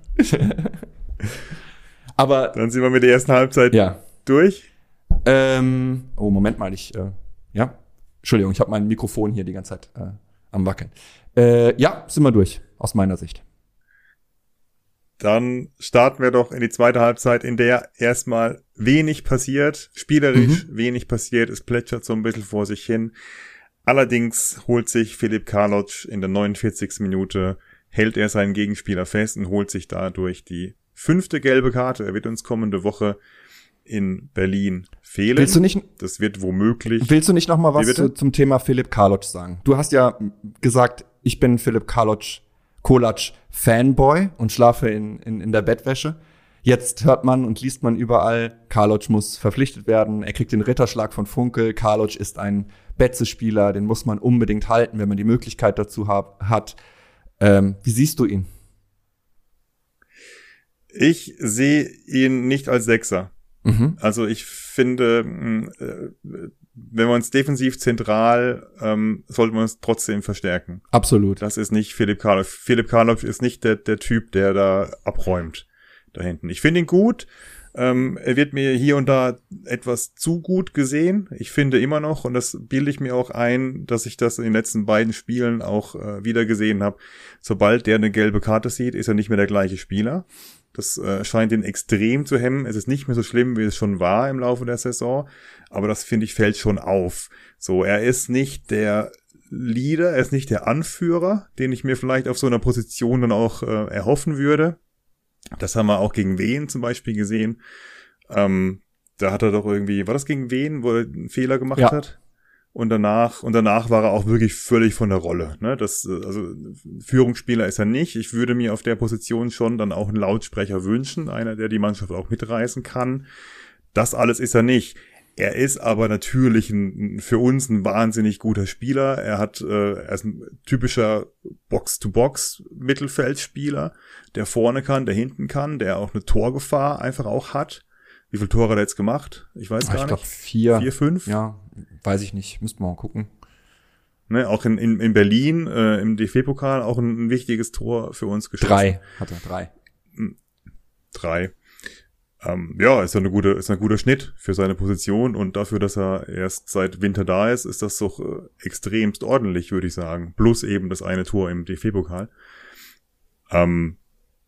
Aber dann sind wir mit der ersten Halbzeit durch. Moment mal, Entschuldigung, ich habe mein Mikrofon hier die ganze Zeit am Wackeln. Sind wir durch, aus meiner Sicht. Dann starten wir doch in die zweite Halbzeit, in der erstmal wenig passiert, spielerisch wenig passiert, es plätschert so ein bisschen vor sich hin. Allerdings holt sich Filip Karloc in der 49. Minute, hält er seinen Gegenspieler fest und holt sich dadurch die 5. gelbe Karte. Er wird uns kommende Woche in Berlin fehlen. Das wird womöglich. Willst du nicht noch mal was zum Thema Filip Karloc sagen? Du hast ja gesagt, ich bin Filip Kolac Fanboy und schlafe in der Bettwäsche. Jetzt hört man und liest man überall, Karloc muss verpflichtet werden. Er kriegt den Ritterschlag von Funkel. Karloc ist ein Betze-Spieler, den muss man unbedingt halten, wenn man die Möglichkeit dazu hat. Wie siehst du ihn? Ich sehe ihn nicht als Sechser. Also ich finde, wenn man es defensiv zentral, sollte man es trotzdem verstärken. Absolut. Das ist nicht Filip Karloc. Filip Karloc ist nicht der Typ, der da abräumt da hinten. Ich finde ihn gut. Er wird mir hier und da etwas zu gut gesehen. Ich finde immer noch, und das bilde ich mir auch ein, dass ich das in den letzten beiden Spielen auch wieder gesehen habe, sobald der eine gelbe Karte sieht, ist er nicht mehr der gleiche Spieler. Das scheint ihn extrem zu hemmen. Es ist nicht mehr so schlimm, wie es schon war im Laufe der Saison. Aber das, finde ich, fällt schon auf. So, er ist nicht der Leader, er ist nicht der Anführer, den ich mir vielleicht auf so einer Position dann auch erhoffen würde. Das haben wir auch gegen Wien zum Beispiel gesehen. Da hat er doch irgendwie, war das gegen Wien, wo er einen Fehler gemacht hat? Und danach war er auch wirklich völlig von der Rolle. Ne? Also Führungsspieler ist er nicht. Ich würde mir auf der Position schon dann auch einen Lautsprecher wünschen, einer, der die Mannschaft auch mitreißen kann. Das alles ist er nicht. Er ist aber natürlich für uns ein wahnsinnig guter Spieler. Er ist ein typischer Box-to-Box-Mittelfeldspieler, der vorne kann, der hinten kann, der auch eine Torgefahr einfach auch hat. Wie viele Tore hat er jetzt gemacht? Ich weiß gar nicht. Ich glaube 4. 4, 5? Ja, weiß ich nicht. Müssten wir mal gucken. Ne, auch in Berlin, im DFB-Pokal auch ein wichtiges Tor für uns geschossen. 3 hat er, 3. 3. Ist ein guter Schnitt für seine Position und dafür, dass er erst seit Winter da ist das doch extremst ordentlich, würde ich sagen. Plus eben das eine Tor im DFB-Pokal. Kann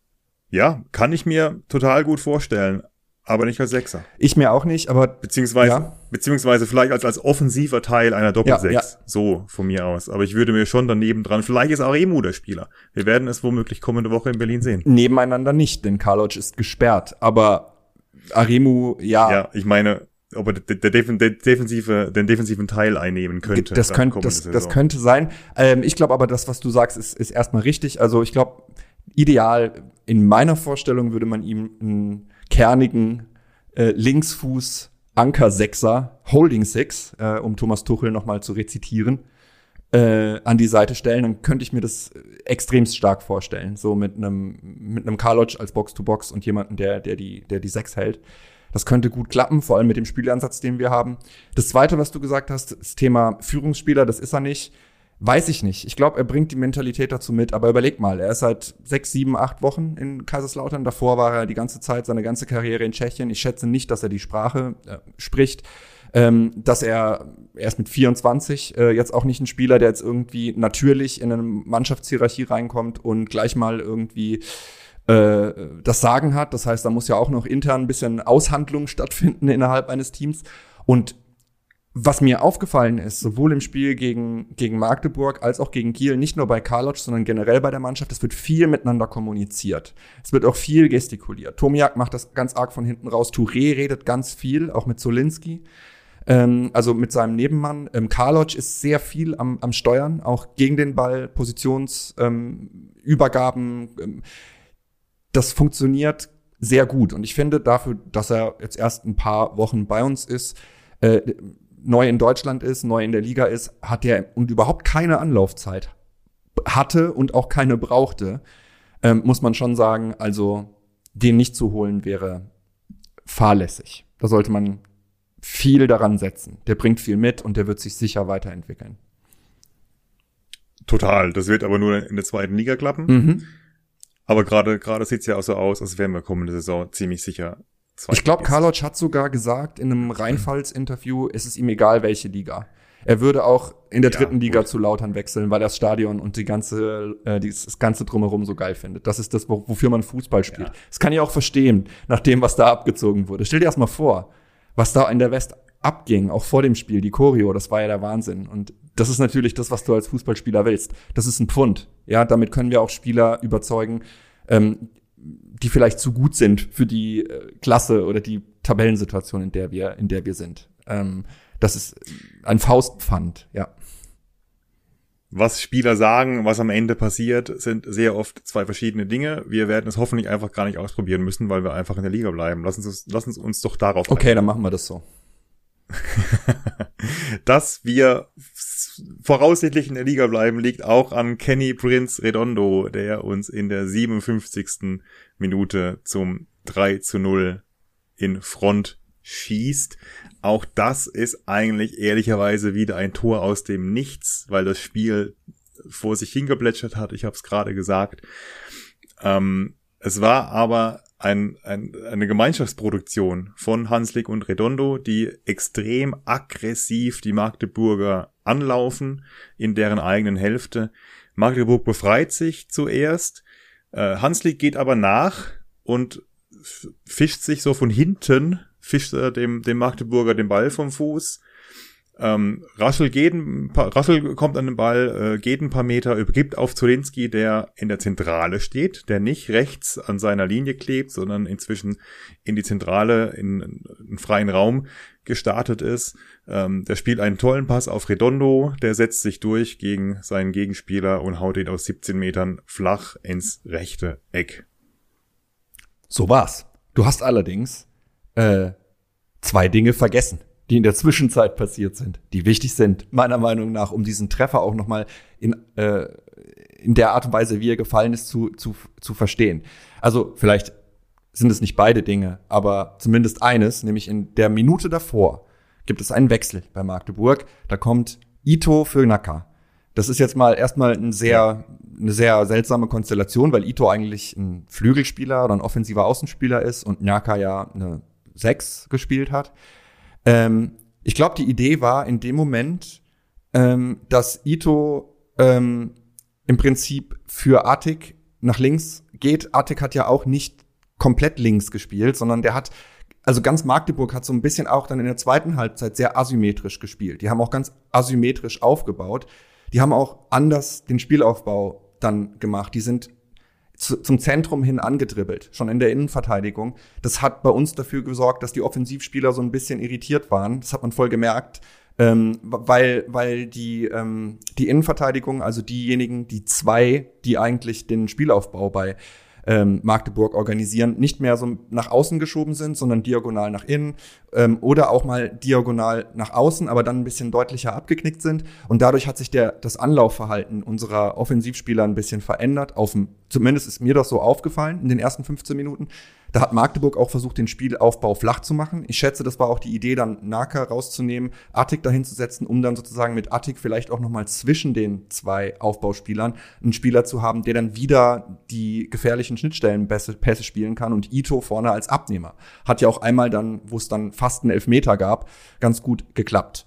ich mir total gut vorstellen. Aber nicht als Sechser. Ich mir auch nicht, aber beziehungsweise vielleicht als offensiver Teil einer Doppelsechs. Ja. So von mir aus. Aber ich würde mir schon daneben dran, vielleicht ist Aremu der Spieler. Wir werden es womöglich kommende Woche in Berlin sehen. Nebeneinander nicht, denn Karloc ist gesperrt. Aber Aremu, Ja, ich meine, ob er den defensiven Teil einnehmen könnte. Das könnte sein. Ich glaube aber, das, was du sagst, ist erstmal richtig. Also ich glaube, ideal in meiner Vorstellung würde man ihm einen kernigen Linksfuß Anker-Sechser, Holding Six, um Thomas Tuchel nochmal zu rezitieren, an die Seite stellen, dann könnte ich mir das extremst stark vorstellen. So mit einem Karloc als Box-to-Box und jemanden, der die 6 hält. Das könnte gut klappen, vor allem mit dem Spielansatz, den wir haben. Das Zweite, was du gesagt hast, das Thema Führungsspieler, das ist er nicht. Weiß ich nicht. Ich glaube, er bringt die Mentalität dazu mit, aber überleg mal, er ist seit 6, 7, 8 Wochen in Kaiserslautern. Davor war er die ganze Zeit, seine ganze Karriere in Tschechien. Ich schätze nicht, dass er die Sprache spricht. Dass er ist mit 24 jetzt auch nicht ein Spieler, der jetzt irgendwie natürlich in eine Mannschaftshierarchie reinkommt und gleich mal irgendwie das Sagen hat. Das heißt, da muss ja auch noch intern ein bisschen Aushandlung stattfinden innerhalb eines Teams. Und was mir aufgefallen ist, sowohl im Spiel gegen Magdeburg als auch gegen Kiel, nicht nur bei Karloc, sondern generell bei der Mannschaft, es wird viel miteinander kommuniziert. Es wird auch viel gestikuliert. Tomiak macht das ganz arg von hinten raus. Touré redet ganz viel, auch mit Zolinski, also mit seinem Nebenmann. Karloc ist sehr viel am Steuern, auch gegen den Ball, Positionsübergaben. Das funktioniert sehr gut. Und ich finde dafür, dass er jetzt erst ein paar Wochen bei uns ist, neu in Deutschland ist, neu in der Liga ist, hat er und überhaupt keine Anlaufzeit hatte und auch keine brauchte, muss man schon sagen, also den nicht zu holen wäre fahrlässig. Da sollte man viel daran setzen. Der bringt viel mit und der wird sich sicher weiterentwickeln. Total. Das wird aber nur in der zweiten Liga klappen. Mhm. Aber gerade sieht's ja auch so aus, als wären wir kommende Saison ziemlich sicher. Ich glaube, Karloc hat sogar gesagt in einem Rheinpfalz-Interview, es ist ihm egal, welche Liga. Er würde auch in der dritten Liga zu Lautern wechseln, weil er das Stadion und das ganze Drumherum so geil findet. Das ist das, wofür man Fußball spielt. Ja. Das kann ich auch verstehen, nach dem, was da abgezogen wurde. Stell dir erst mal vor, was da in der West abging, auch vor dem Spiel, die Choreo, das war ja der Wahnsinn. Und das ist natürlich das, was du als Fußballspieler willst. Das ist ein Pfund. Ja, damit können wir auch Spieler überzeugen, die vielleicht zu gut sind für die Klasse oder die Tabellensituation, in der wir sind. Das ist ein Faustpfand, ja. Was Spieler sagen, was am Ende passiert, sind sehr oft zwei verschiedene Dinge. Wir werden es hoffentlich einfach gar nicht ausprobieren müssen, weil wir einfach in der Liga bleiben. Lass uns doch darauf eingehen. Okay, dann machen wir das so. Dass wir voraussichtlich in der Liga bleiben, liegt auch an Kenny Prince Redondo, der uns in der 57. Minute zum 3:0 in Front schießt. Auch das ist eigentlich ehrlicherweise wieder ein Tor aus dem Nichts, weil das Spiel vor sich hingeplätschert hat. Ich habe es gerade gesagt. Es war aber eine Gemeinschaftsproduktion von Hanslik und Redondo, die extrem aggressiv die Magdeburger anlaufen in deren eigenen Hälfte. Magdeburg befreit sich zuerst. Hanslik geht aber nach und fischt sich so von hinten, fischt dem Magdeburger den Ball vom Fuß. Raschel kommt an den Ball, geht ein paar Meter, übergibt auf Zolinski, der in der Zentrale steht, der nicht rechts an seiner Linie klebt, sondern inzwischen in die Zentrale, in einen freien Raum gestartet ist. Der spielt einen tollen Pass auf Redondo, der setzt sich durch gegen seinen Gegenspieler und haut ihn aus 17 Metern flach ins rechte Eck. So war's. Du hast allerdings 2 Dinge vergessen, die in der Zwischenzeit passiert sind, die wichtig sind, meiner Meinung nach, um diesen Treffer auch nochmal in der Art und Weise, wie er gefallen ist, zu verstehen. Also vielleicht sind es nicht beide Dinge, aber zumindest eines, nämlich in der Minute davor gibt es einen Wechsel bei Magdeburg. Da kommt Ito für Naka. Das ist jetzt mal erstmal eine sehr seltsame Konstellation, weil Ito eigentlich ein Flügelspieler oder ein offensiver Außenspieler ist und Naka ja eine 6 gespielt hat. Ich glaube, die Idee war in dem Moment, dass Ito im Prinzip für Atik nach links geht. Atik hat ja auch nicht komplett links gespielt, sondern ganz Magdeburg hat so ein bisschen auch dann in der zweiten Halbzeit sehr asymmetrisch gespielt. Die haben auch ganz asymmetrisch aufgebaut. Die haben auch anders den Spielaufbau dann gemacht. Die sind zum Zentrum hin angedribbelt, schon in der Innenverteidigung. Das hat bei uns dafür gesorgt, dass die Offensivspieler so ein bisschen irritiert waren. Das hat man voll gemerkt, weil die Innenverteidigung, also diejenigen, die 2, die eigentlich den Spielaufbau bei Magdeburg organisieren, nicht mehr so nach außen geschoben sind, sondern diagonal nach innen oder auch mal diagonal nach außen, aber dann ein bisschen deutlicher abgeknickt sind. Und dadurch hat sich das Anlaufverhalten unserer Offensivspieler ein bisschen verändert. Zumindest ist mir das so aufgefallen in den ersten 15 Minuten. Da hat Magdeburg auch versucht, den Spielaufbau flach zu machen. Ich schätze, das war auch die Idee, dann Naka rauszunehmen, Attik dahin zu setzen, um dann sozusagen mit Attik vielleicht auch nochmal zwischen den zwei Aufbauspielern einen Spieler zu haben, der dann wieder die gefährlichen Schnittstellenpässe spielen kann und Ito vorne als Abnehmer. Hat ja auch einmal dann, wo es dann fast einen Elfmeter gab, ganz gut geklappt.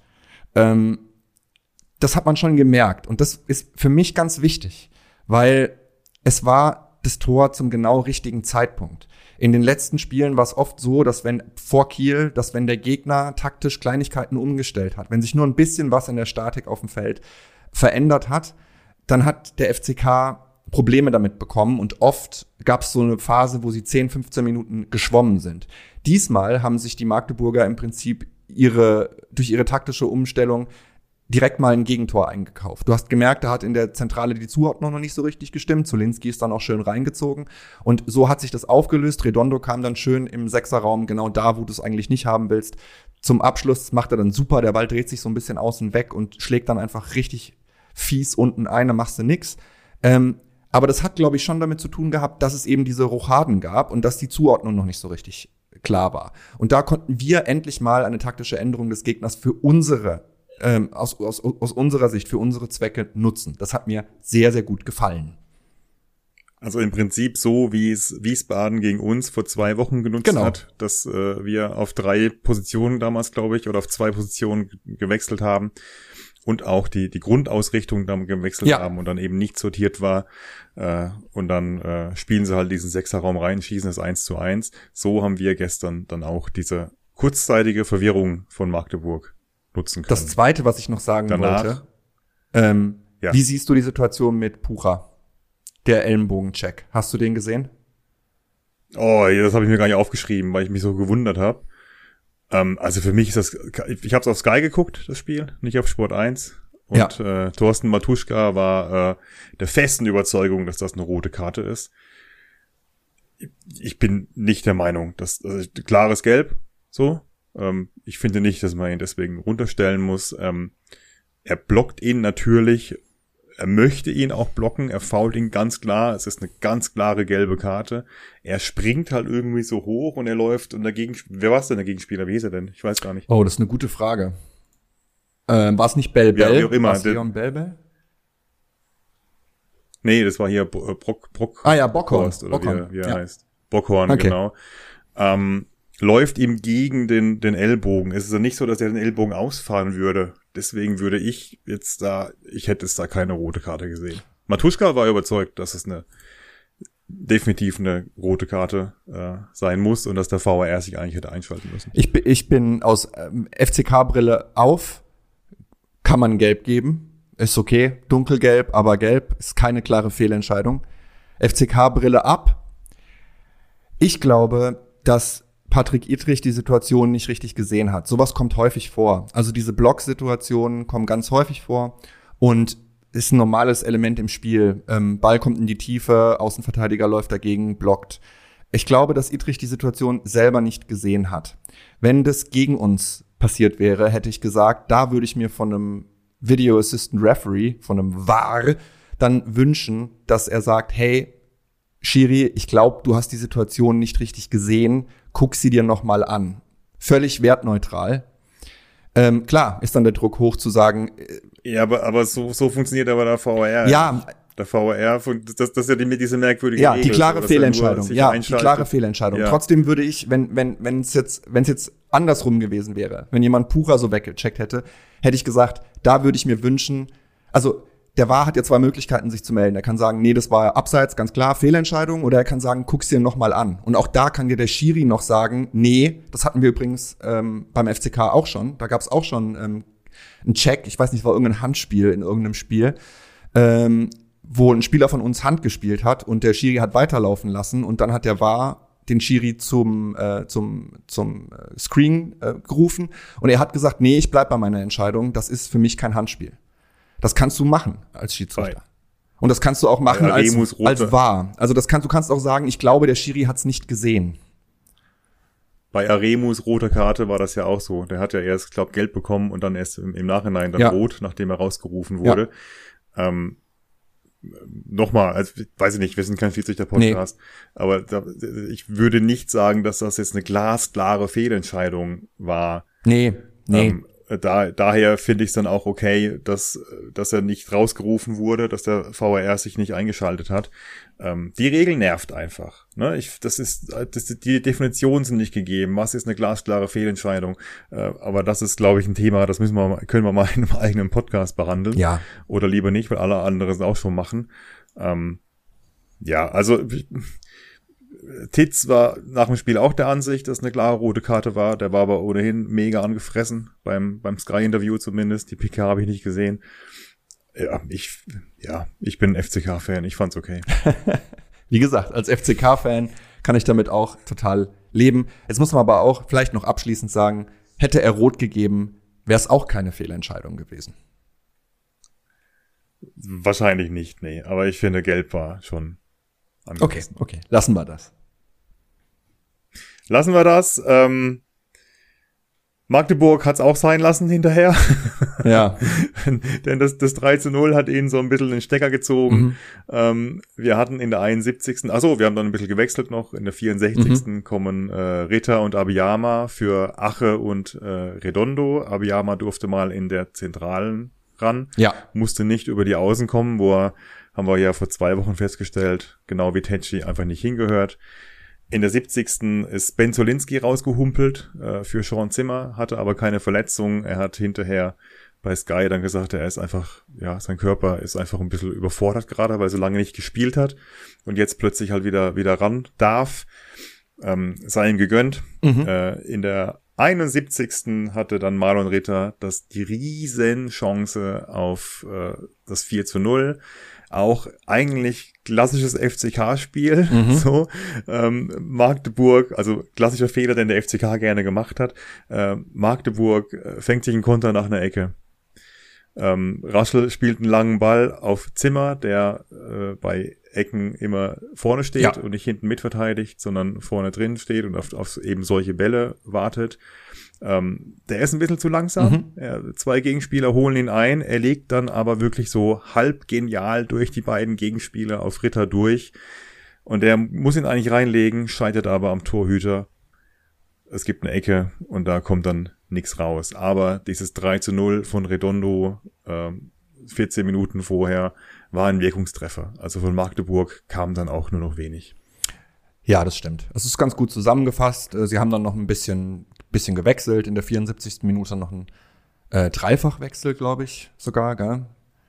Das hat man schon gemerkt und das ist für mich ganz wichtig, weil es war das Tor zum genau richtigen Zeitpunkt. In den letzten Spielen war es oft so, dass wenn der Gegner taktisch Kleinigkeiten umgestellt hat, wenn sich nur ein bisschen was in der Statik auf dem Feld verändert hat, dann hat der FCK Probleme damit bekommen und oft gab es so eine Phase, wo sie 10, 15 Minuten geschwommen sind. Diesmal haben sich die Magdeburger im Prinzip durch ihre taktische Umstellung direkt mal ein Gegentor eingekauft. Du hast gemerkt, da hat in der Zentrale die Zuordnung noch nicht so richtig gestimmt. Zulinski ist dann auch schön reingezogen. Und so hat sich das aufgelöst. Redondo kam dann schön im Sechserraum, genau da, wo du es eigentlich nicht haben willst. Zum Abschluss macht er dann super. Der Ball dreht sich so ein bisschen außen weg und schlägt dann einfach richtig fies unten ein. Da machst du nix. Aber das hat, glaube ich, schon damit zu tun gehabt, dass es eben diese Rochaden gab und dass die Zuordnung noch nicht so richtig klar war. Und da konnten wir endlich mal eine taktische Änderung des Gegners für aus unserer Sicht, für unsere Zwecke nutzen. Das hat mir sehr, sehr gut gefallen. Also im Prinzip so, wie es Wiesbaden gegen uns vor 2 Wochen genutzt hat, dass wir auf 3 Positionen damals, glaube ich, oder auf 2 Positionen gewechselt haben und auch die Grundausrichtung dann gewechselt haben und dann eben nicht sortiert war und dann spielen sie halt diesen Sechserraum rein, schießen es 1:1. So haben wir gestern dann auch diese kurzzeitige Verwirrung von Magdeburg nutzen können. Das Zweite, was ich noch sagen wollte, wie siehst du die Situation mit Pucha? Der Ellenbogencheck. Hast du den gesehen? Oh, das habe ich mir gar nicht aufgeschrieben, weil ich mich so gewundert habe. Also für mich ist das, ich habe es auf Sky geguckt, das Spiel, nicht auf Sport 1. Und Thorsten Matuschka war der festen Überzeugung, dass das eine rote Karte ist. Ich bin nicht der Meinung, dass klares Gelb, so. Ich finde nicht, dass man ihn deswegen runterstellen muss. Er blockt ihn natürlich. Er möchte ihn auch blocken. Er foult ihn ganz klar. Es ist eine ganz klare gelbe Karte. Er springt halt irgendwie so hoch und er läuft und wer war es denn der Gegenspieler? Wie hieß er denn? Ich weiß gar nicht. Oh, das ist eine gute Frage. War es nicht Bell? Ja, wie auch immer. War es Leon Bell? Nee, das war hier Bockhorn. Oder wie er heißt. Bockhorn, okay. Genau. Läuft ihm gegen den Ellbogen. Es ist ja nicht so, dass er den Ellbogen ausfahren würde. Deswegen würde ich hätte es da keine rote Karte gesehen. Matuschka war überzeugt, dass es definitiv eine rote Karte sein muss und dass der VAR sich eigentlich hätte einschalten müssen. Ich bin aus FCK-Brille auf, kann man gelb geben, ist okay, dunkelgelb, aber gelb ist keine klare Fehlentscheidung. FCK-Brille ab. Ich glaube, dass Patrick Ittrich die Situation nicht richtig gesehen hat. Sowas kommt häufig vor. Also diese Blocksituationen kommen ganz häufig vor und ist ein normales Element im Spiel. Ball kommt in die Tiefe, Außenverteidiger läuft dagegen, blockt. Ich glaube, dass Ittrich die Situation selber nicht gesehen hat. Wenn das gegen uns passiert wäre, hätte ich gesagt, da würde ich mir von einem Video Assistant Referee, von einem VAR, dann wünschen, dass er sagt, hey, Schiri, ich glaube, du hast die Situation nicht richtig gesehen, guck sie dir noch mal an. Völlig wertneutral. Klar, ist dann der Druck hoch zu sagen. Ja, aber so funktioniert aber der VAR. Ja. Der VAR, das ist ja diese merkwürdige Regel. Ja, die klare Fehlentscheidung. Ja, die klare Fehlentscheidung. Ja. Trotzdem würde ich, wenn es jetzt andersrum gewesen wäre, wenn jemand Pucha so weggecheckt hätte ich gesagt, da würde ich mir wünschen, also der VAR hat ja 2 Möglichkeiten, sich zu melden. Er kann sagen, nee, das war abseits, ganz klar, Fehlentscheidung. Oder er kann sagen, guck's dir noch mal an. Und auch da kann dir der Schiri noch sagen, nee, das hatten wir übrigens beim FCK auch schon. Da gab's auch schon einen Check, ich weiß nicht, war irgendein Handspiel in irgendeinem Spiel, wo ein Spieler von uns Hand gespielt hat und der Schiri hat weiterlaufen lassen. Und dann hat der VAR den Schiri zum Screen gerufen. Und er hat gesagt, nee, ich bleib bei meiner Entscheidung. Das ist für mich kein Handspiel. Das kannst du machen als Schiedsrichter. Und das kannst du auch machen als wahr. Also du kannst auch sagen, ich glaube, der Schiri hat's nicht gesehen. Bei Aremus rote Karte war das ja auch so. Der hat ja erst, glaube gelb bekommen und dann erst im Nachhinein dann rot, nachdem er rausgerufen wurde. Ja. Nochmal, also weiß ich nicht, wir sind kein Schiedsrichter-Podcast, aber ich würde nicht sagen, dass das jetzt eine glasklare Fehlentscheidung war. Nee. Daher finde ich es dann auch okay, dass er nicht rausgerufen wurde, dass der VAR sich nicht eingeschaltet hat. Die Regel nervt einfach. Ne? Die Definitionen sind nicht gegeben. Was ist eine glasklare Fehlentscheidung? Aber das ist, glaube ich, ein Thema, das können wir mal in einem eigenen Podcast behandeln. Ja. Oder lieber nicht, weil alle anderen es auch schon machen. Also Titz war nach dem Spiel auch der Ansicht, dass eine klare rote Karte war. Der war aber ohnehin mega angefressen, beim Sky-Interview zumindest. Die PK habe ich nicht gesehen. Ich bin FCK-Fan, ich fand's okay. Wie gesagt, als FCK-Fan kann ich damit auch total leben. Jetzt muss man aber auch vielleicht noch abschließend sagen, hätte er rot gegeben, wäre es auch keine Fehlentscheidung gewesen. Wahrscheinlich nicht, nee. Aber ich finde, gelb war schon angemessen. Okay. Lassen wir das. Magdeburg hat's auch sein lassen hinterher. Ja. Denn das 3:0 hat ihnen so ein bisschen den Stecker gezogen. Wir hatten in der 71. wir haben dann ein bisschen gewechselt noch. In der 64. kommen Ritter und Abiyama für Ache und Redondo. Abiyama durfte mal in der Zentralen ran. Ja. Musste nicht über die Außen kommen, haben wir ja vor 2 Wochen festgestellt, genau wie Tetschi einfach nicht hingehört. In der 70. ist Ben Zolinski rausgehumpelt für Sean Zimmer, hatte aber keine Verletzung. Er hat hinterher bei Sky dann gesagt, er ist einfach, sein Körper ist einfach ein bisschen überfordert gerade, weil er so lange nicht gespielt hat und jetzt plötzlich halt wieder ran darf. Sei ihm gegönnt. In der 71. hatte dann Marlon Ritter die Riesenchance auf das 4:0. Auch eigentlich klassisches FCK-Spiel, Magdeburg, also klassischer Fehler, den der FCK gerne gemacht hat. Magdeburg fängt sich einen Konter nach einer Ecke. Raschel spielt einen langen Ball auf Zimmer, der bei Ecken immer vorne steht und nicht hinten mitverteidigt, sondern vorne drin steht und auf eben solche Bälle wartet. Der ist ein bisschen zu langsam. 2 Gegenspieler holen ihn ein. Er legt dann aber wirklich so halb genial durch die beiden Gegenspieler auf Ritter durch. Und der muss ihn eigentlich reinlegen, scheitert aber am Torhüter. Es gibt eine Ecke und da kommt dann nichts raus. Aber dieses 3:0 von Redondo, 14 Minuten vorher, war ein Wirkungstreffer. Also von Magdeburg kam dann auch nur noch wenig. Ja, das stimmt. Es ist ganz gut zusammengefasst. Sie haben dann noch ein bisschen gewechselt. In der 74. Minute noch ein Dreifachwechsel, glaube ich, sogar, gell?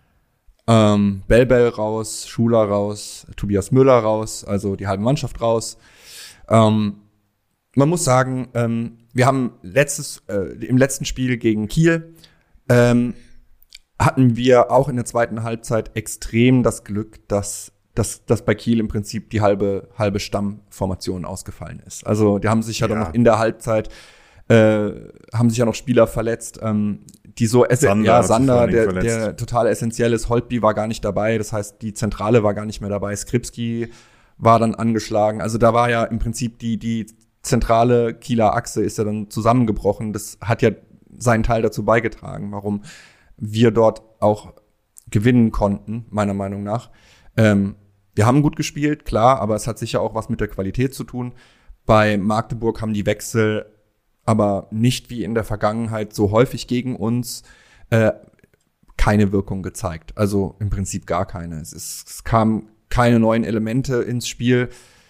Bell raus, Schuler raus, Tobias Müller raus, also die halbe Mannschaft raus. Man muss sagen, wir haben im letzten Spiel gegen Kiel hatten wir auch in der zweiten Halbzeit extrem das Glück, dass bei Kiel im Prinzip die halbe Stammformation ausgefallen ist. Also die haben sich ja dann noch in der Halbzeit haben sich ja noch Spieler verletzt, die so Sander, der total essentiell ist. Holtby war gar nicht dabei, das heißt, die Zentrale war gar nicht mehr dabei. Skripski war dann angeschlagen. Also da war ja im Prinzip die zentrale Kieler Achse ist ja dann zusammengebrochen. Das hat ja seinen Teil dazu beigetragen, warum wir dort auch gewinnen konnten, meiner Meinung nach. Wir haben gut gespielt, klar, aber es hat sicher auch was mit der Qualität zu tun. Bei Magdeburg haben die Wechsel aber nicht wie in der Vergangenheit so häufig gegen uns keine Wirkung gezeigt. Also im Prinzip gar keine. Es kamen keine neuen Elemente ins Spiel.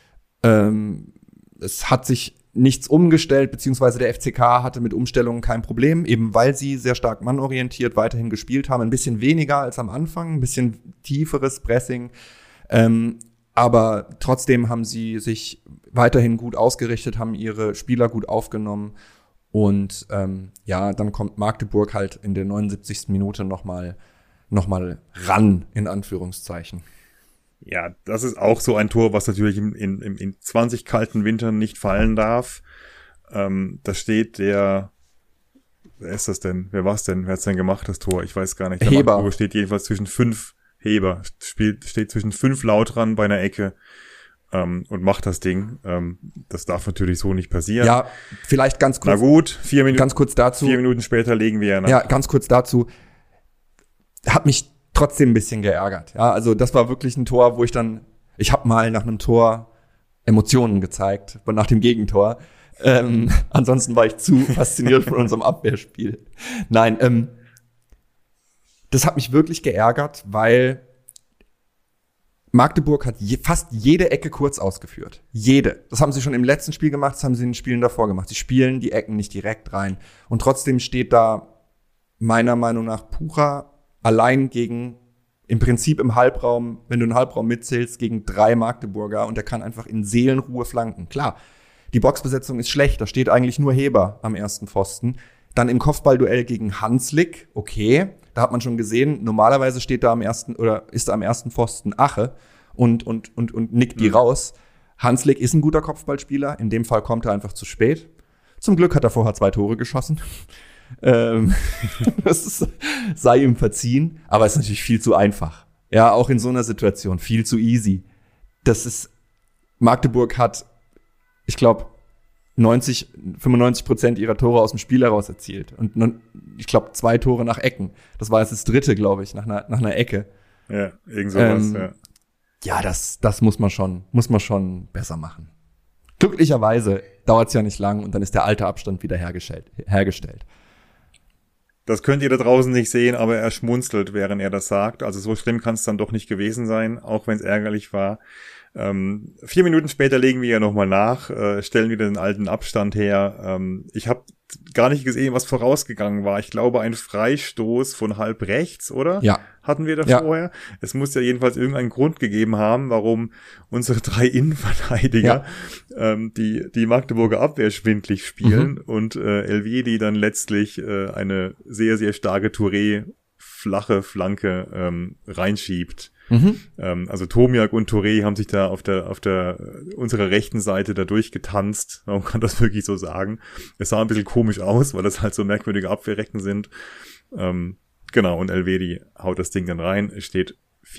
Es hat sich nichts umgestellt, beziehungsweise der FCK hatte mit Umstellungen kein Problem, eben weil sie sehr stark mannorientiert weiterhin gespielt haben. Ein bisschen weniger als am Anfang, ein bisschen tieferes Pressing. Aber trotzdem haben sie sich weiterhin gut ausgerichtet, haben ihre Spieler gut aufgenommen. Und dann kommt Magdeburg halt in der 79. Minute noch mal ran, in Anführungszeichen. Ja, das ist auch so ein Tor, was natürlich in 20 kalten Wintern nicht fallen darf. Da steht wer ist das denn? Wer war's denn? Wer hat's denn gemacht, das Tor? Ich weiß gar nicht. Heber. Magdeburg steht jedenfalls zwischen 5 Heber steht zwischen 5 Lautrern bei einer Ecke und macht das Ding. Das darf natürlich so nicht passieren. Ja, vielleicht ganz kurz. Na gut, 4 Minuten. Ganz kurz dazu. 4 Minuten später legen wir ja nach. Ja, ganz kurz dazu. Hat mich trotzdem ein bisschen geärgert. Ja, also das war wirklich ein Tor, wo ich habe mal nach einem Tor Emotionen gezeigt, nach dem Gegentor. Ansonsten war ich zu fasziniert von unserem Abwehrspiel. Nein, das hat mich wirklich geärgert, weil Magdeburg hat fast jede Ecke kurz ausgeführt. Jede. Das haben sie schon im letzten Spiel gemacht, das haben sie in den Spielen davor gemacht. Sie spielen die Ecken nicht direkt rein. Und trotzdem steht da meiner Meinung nach Pucher allein gegen, im Prinzip im Halbraum, wenn du einen Halbraum mitzählst, gegen 3 Magdeburger und der kann einfach in Seelenruhe flanken. Klar, die Boxbesetzung ist schlecht, da steht eigentlich nur Heber am ersten Pfosten. Dann im Kopfballduell gegen Hanslik, okay, da hat man schon gesehen, normalerweise steht da ist da am ersten Pfosten Ache und nickt die raus. Hanslik ist ein guter Kopfballspieler, in dem Fall kommt er einfach zu spät. Zum Glück hat er vorher 2 Tore geschossen. Sei ihm verziehen, aber es ist natürlich viel zu einfach. Ja, auch in so einer Situation viel zu easy. Magdeburg hat, ich glaube, 95% ihrer Tore aus dem Spiel heraus erzielt. Und ich glaube, 2 Tore nach Ecken. Das war jetzt das 3., glaube ich, nach einer Ecke. Ja, irgend sowas, ja. Ja, das muss man schon besser machen. Glücklicherweise dauert es ja nicht lang und dann ist der alte Abstand wieder hergestellt. Das könnt ihr da draußen nicht sehen, aber er schmunzelt, während er das sagt. Also so schlimm kann es dann doch nicht gewesen sein, auch wenn es ärgerlich war. 4 Minuten später legen wir ja nochmal nach, stellen wieder den alten Abstand her. Ich habe gar nicht gesehen, was vorausgegangen war. Ich glaube, ein Freistoß von halb rechts, oder? Ja. Hatten wir da Ja. vorher? Es muss ja jedenfalls irgendeinen Grund gegeben haben, warum unsere 3 Innenverteidiger die Magdeburger Abwehr schwindlig spielen und Elvedi dann letztlich eine sehr, sehr starke Touré-flache Flanke reinschiebt. Also Tomiak und Touré haben sich da auf der unserer rechten Seite da durchgetanzt. Man kann das wirklich so sagen. Es sah ein bisschen komisch aus, weil das halt so merkwürdige Abwehrrecken sind. Genau, und Elvedi haut das Ding dann rein. Es steht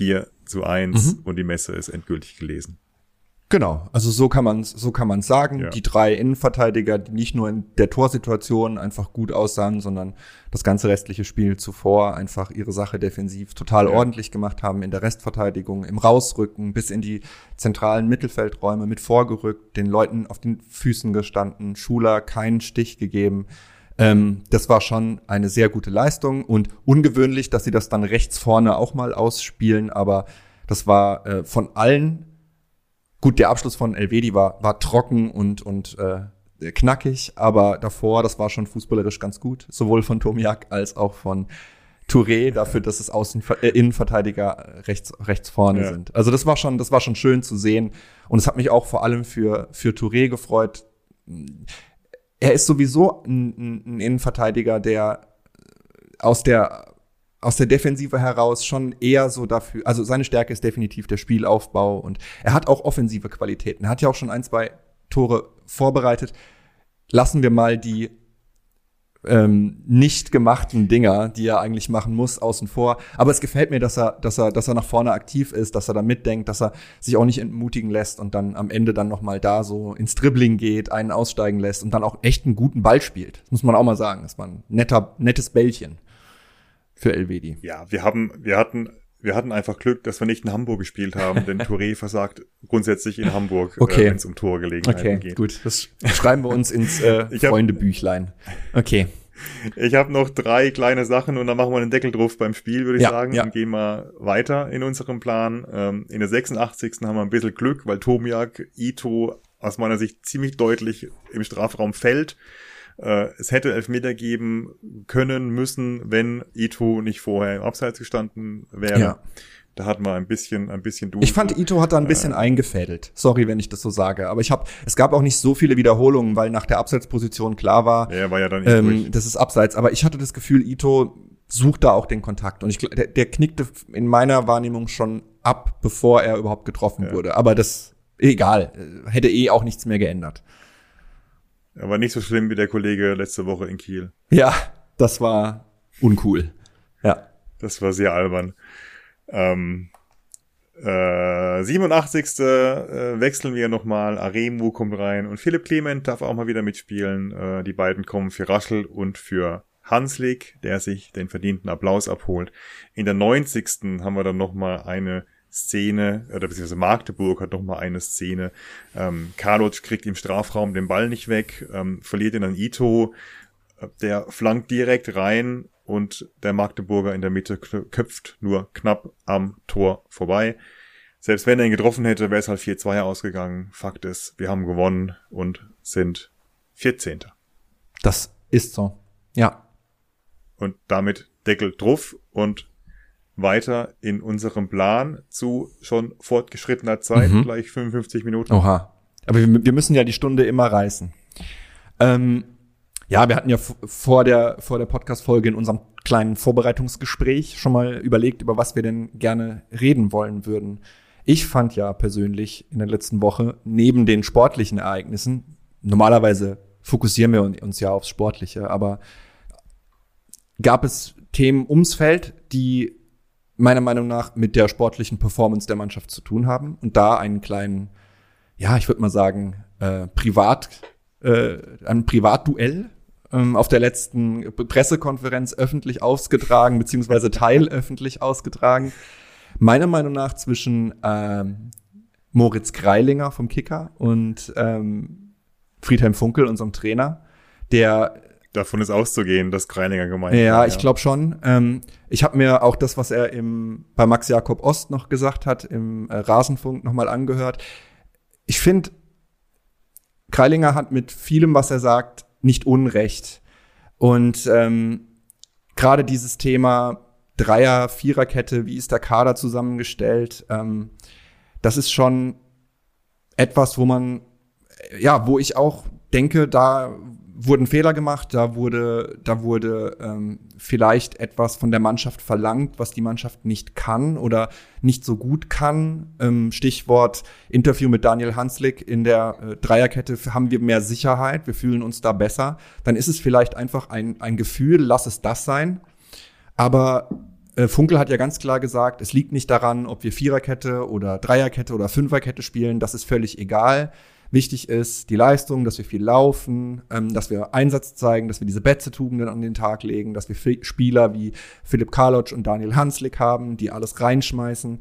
4:1 und die Messe ist endgültig gelesen. Genau, also so kann man's sagen. Ja. Die 3 Innenverteidiger, die nicht nur in der Torsituation einfach gut aussahen, sondern das ganze restliche Spiel zuvor einfach ihre Sache defensiv total ordentlich gemacht haben, in der Restverteidigung, im Rausrücken, bis in die zentralen Mittelfeldräume mit vorgerückt, den Leuten auf den Füßen gestanden, Schuler keinen Stich gegeben. Das war schon eine sehr gute Leistung und ungewöhnlich, dass sie das dann rechts vorne auch mal ausspielen, aber das war von allen. Gut, der Abschluss von Elvedi war trocken und knackig, aber davor, das war schon fußballerisch ganz gut, sowohl von Tomiak als auch von Touré, dafür, dass es Innenverteidiger rechts vorne sind. Also das war schon schön zu sehen und es hat mich auch vor allem für Touré gefreut. Er ist sowieso ein Innenverteidiger, der aus der Defensive heraus schon eher so dafür, also seine Stärke ist definitiv der Spielaufbau und er hat auch offensive Qualitäten. Er hat ja auch schon 1, 2 Tore vorbereitet. Lassen wir mal die nicht gemachten Dinger, die er eigentlich machen muss, außen vor. Aber es gefällt mir, dass er nach vorne aktiv ist, dass er da mitdenkt, dass er sich auch nicht entmutigen lässt und dann am Ende dann nochmal da so ins Dribbling geht, einen aussteigen lässt und dann auch echt einen guten Ball spielt. Das muss man auch mal sagen. Das war ein nettes Bällchen für Elvedi. Ja, wir hatten einfach Glück, dass wir nicht in Hamburg gespielt haben, denn Touré versagt grundsätzlich in Hamburg, wenn es um Torgelegenheiten geht. Okay, gut. Das schreiben wir uns ins Freundebüchlein. Okay. Ich habe noch 3 kleine Sachen und dann machen wir den Deckel drauf beim Spiel, würde ich sagen. Ja. Dann gehen wir weiter in unserem Plan. In der 86. haben wir ein bisschen Glück, weil Tomiak Ito aus meiner Sicht ziemlich deutlich im Strafraum fällt. Es hätte Elfmeter geben können müssen, wenn Ito nicht vorher im Abseits gestanden wäre. Ja. Da hatten wir ein bisschen durch. Ich fand, Ito hat da ein bisschen eingefädelt. Sorry, wenn ich das so sage. Aber es gab auch nicht so viele Wiederholungen, weil nach der Abseitsposition klar war, er war ja dann durch. Das ist Abseits. Aber ich hatte das Gefühl, Ito sucht da auch den Kontakt. Und der knickte in meiner Wahrnehmung schon ab, bevor er überhaupt getroffen wurde. Aber das, egal, hätte auch nichts mehr geändert. Aber nicht so schlimm wie der Kollege letzte Woche in Kiel. Ja, das war uncool. Ja. Das war sehr albern. 87. Wechseln wir nochmal. Aremu kommt rein und Philipp Clement darf auch mal wieder mitspielen. Die beiden kommen für Raschel und für Hanslik, der sich den verdienten Applaus abholt. In der 90. haben wir dann nochmal eine Szene, oder beziehungsweise Magdeburg hat nochmal eine Szene. Kaloc kriegt im Strafraum den Ball nicht weg, verliert ihn an Ito, der flankt direkt rein und der Magdeburger in der Mitte köpft nur knapp am Tor vorbei. Selbst wenn er ihn getroffen hätte, wäre es halt 4-2 ausgegangen. Fakt ist, wir haben gewonnen und sind 14. Das ist so, ja. Und damit Deckel drauf und weiter in unserem Plan zu schon fortgeschrittener Zeit, gleich 55 Minuten. Oha. Aber wir müssen ja die Stunde immer reißen. Ja, wir hatten ja vor der Podcast-Folge in unserem kleinen Vorbereitungsgespräch schon mal überlegt, über was wir denn gerne reden wollen würden. Ich fand ja persönlich in der letzten Woche, neben den sportlichen Ereignissen, normalerweise fokussieren wir uns ja aufs Sportliche, aber gab es Themen ums Feld, die meiner Meinung nach mit der sportlichen Performance der Mannschaft zu tun haben und da einen kleinen, ja, ich würde mal sagen, ein Privatduell auf der letzten Pressekonferenz öffentlich ausgetragen, beziehungsweise teilöffentlich ausgetragen. Meiner Meinung nach zwischen Moritz Greilinger vom Kicker und Friedhelm Funkel, unserem Trainer, der davon ist auszugehen, dass Greilinger gemeint war. Ja, ich glaube schon. Ich habe mir auch das, was er bei Max Jakob Ost noch gesagt hat, im Rasenfunk nochmal angehört. Ich finde, Greilinger hat mit vielem, was er sagt, nicht Unrecht. Und gerade dieses Thema Dreier-, Viererkette, wie ist der Kader zusammengestellt, das ist schon etwas, wo ich auch denke, da wurden Fehler gemacht, da wurde vielleicht etwas von der Mannschaft verlangt, was die Mannschaft nicht kann oder nicht so gut kann. Stichwort Interview mit Daniel Hanslik: in der Dreierkette haben wir mehr Sicherheit, wir fühlen uns da besser. Dann ist es vielleicht einfach ein Gefühl, lass es das sein. Aber Funkel hat ja ganz klar gesagt, es liegt nicht daran, ob wir Viererkette oder Dreierkette oder Fünferkette spielen, das ist völlig egal. Wichtig ist die Leistung, dass wir viel laufen, dass wir Einsatz zeigen, dass wir diese Betze-Tugenden an den Tag legen, dass wir Spieler wie Philipp Kaloc und Daniel Hanslik haben, die alles reinschmeißen.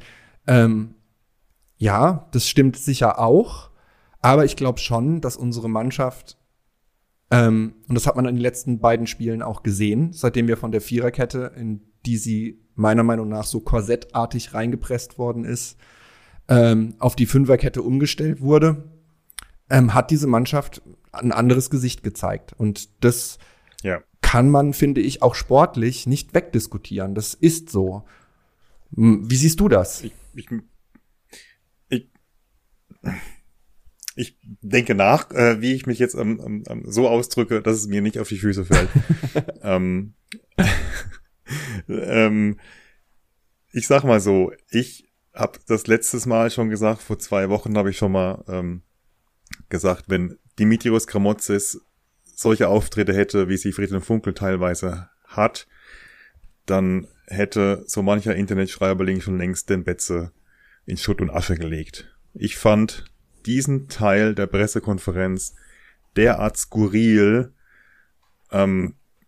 Ja, das stimmt sicher auch, aber ich glaube schon, dass unsere Mannschaft, und das hat man in den letzten beiden Spielen auch gesehen, seitdem wir von der Viererkette, in die sie meiner Meinung nach so korsettartig reingepresst worden ist, auf die Fünferkette umgestellt wurde, hat diese Mannschaft ein anderes Gesicht gezeigt. Und das kann man, finde ich, auch sportlich nicht wegdiskutieren. Das ist so. Wie siehst du das? Ich denke nach, wie ich mich jetzt so ausdrücke, dass es mir nicht auf die Füße fällt. Ich sag mal so, ich habe das letztes Mal schon gesagt, vor 2 Wochen habe ich schon mal gesagt, wenn Dimitrios Gramotzis solche Auftritte hätte, wie sie Friedhelm Funkel teilweise hat, dann hätte so mancher Internetschreiberling schon längst den Betze in Schutt und Asche gelegt. Ich fand diesen Teil der Pressekonferenz derart skurril. Er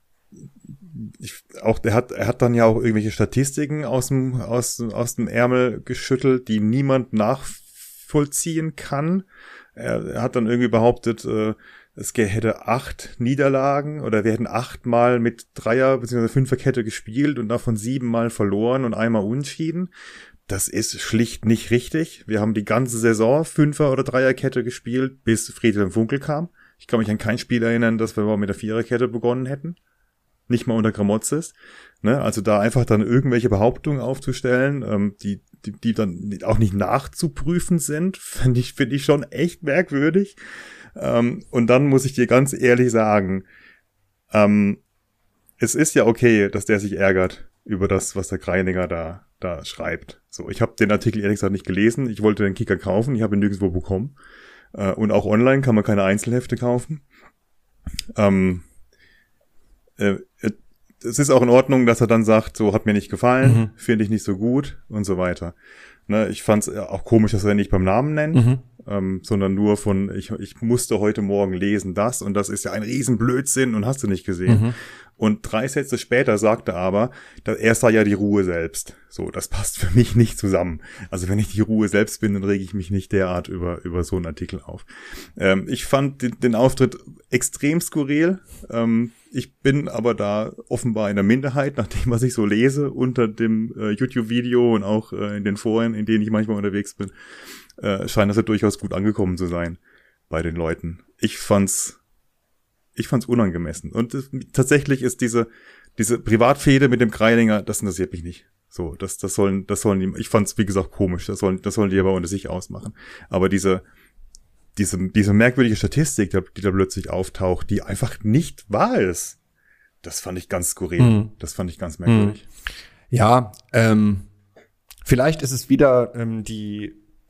hat dann ja auch irgendwelche Statistiken aus dem Ärmel geschüttelt, die niemand nachvollziehen kann. Er hat dann irgendwie behauptet, es hätte 8 Niederlagen oder wir hätten 8-mal mit Dreier- bzw. Fünferkette gespielt und davon 7-mal verloren und einmal unentschieden. Das ist schlicht nicht richtig. Wir haben die ganze Saison Fünfer- oder Dreierkette gespielt, bis Friedhelm Funkel kam. Ich kann mich an kein Spiel erinnern, dass wir mal mit der Viererkette begonnen hätten. Nicht mal unter Gramotzis. Ne? Also da einfach dann irgendwelche Behauptungen aufzustellen, die dann auch nicht nachzuprüfen sind, finde ich schon echt merkwürdig. Und dann muss ich dir ganz ehrlich sagen, es ist ja okay, dass der sich ärgert über das, was der Greilinger da schreibt. So, ich habe den Artikel ehrlich gesagt nicht gelesen. Ich wollte den Kicker kaufen, ich habe ihn nirgendwo bekommen. Und auch online kann man keine Einzelhefte kaufen. es ist auch in Ordnung, dass er dann sagt, so hat mir nicht gefallen, finde ich nicht so gut und so weiter. Ne, ich fand es auch komisch, dass er ihn nicht beim Namen nennt, sondern nur von, ich musste heute Morgen lesen das und das ist ja ein Riesenblödsinn und hast du nicht gesehen. Und 3 Sätze später sagte er aber, er sei ja die Ruhe selbst. So, das passt für mich nicht zusammen. Also wenn ich die Ruhe selbst bin, dann rege ich mich nicht derart über so einen Artikel auf. Ich fand den Auftritt extrem skurril. Ich bin aber da offenbar in der Minderheit, nach dem, was ich so lese, unter dem YouTube-Video und auch in den Foren, in denen ich manchmal unterwegs bin, scheint das ja durchaus gut angekommen zu sein bei den Leuten. Ich fand's unangemessen. Und tatsächlich ist diese Privatfehde mit dem Kreilinger, das interessiert mich nicht. So, das sollen die, ich fand's, wie gesagt, komisch. Das sollen die aber unter sich ausmachen. Aber diese merkwürdige Statistik, die da plötzlich auftaucht, die einfach nicht wahr ist, das fand ich ganz skurril. Das fand ich ganz merkwürdig. Ja, vielleicht ist es wieder die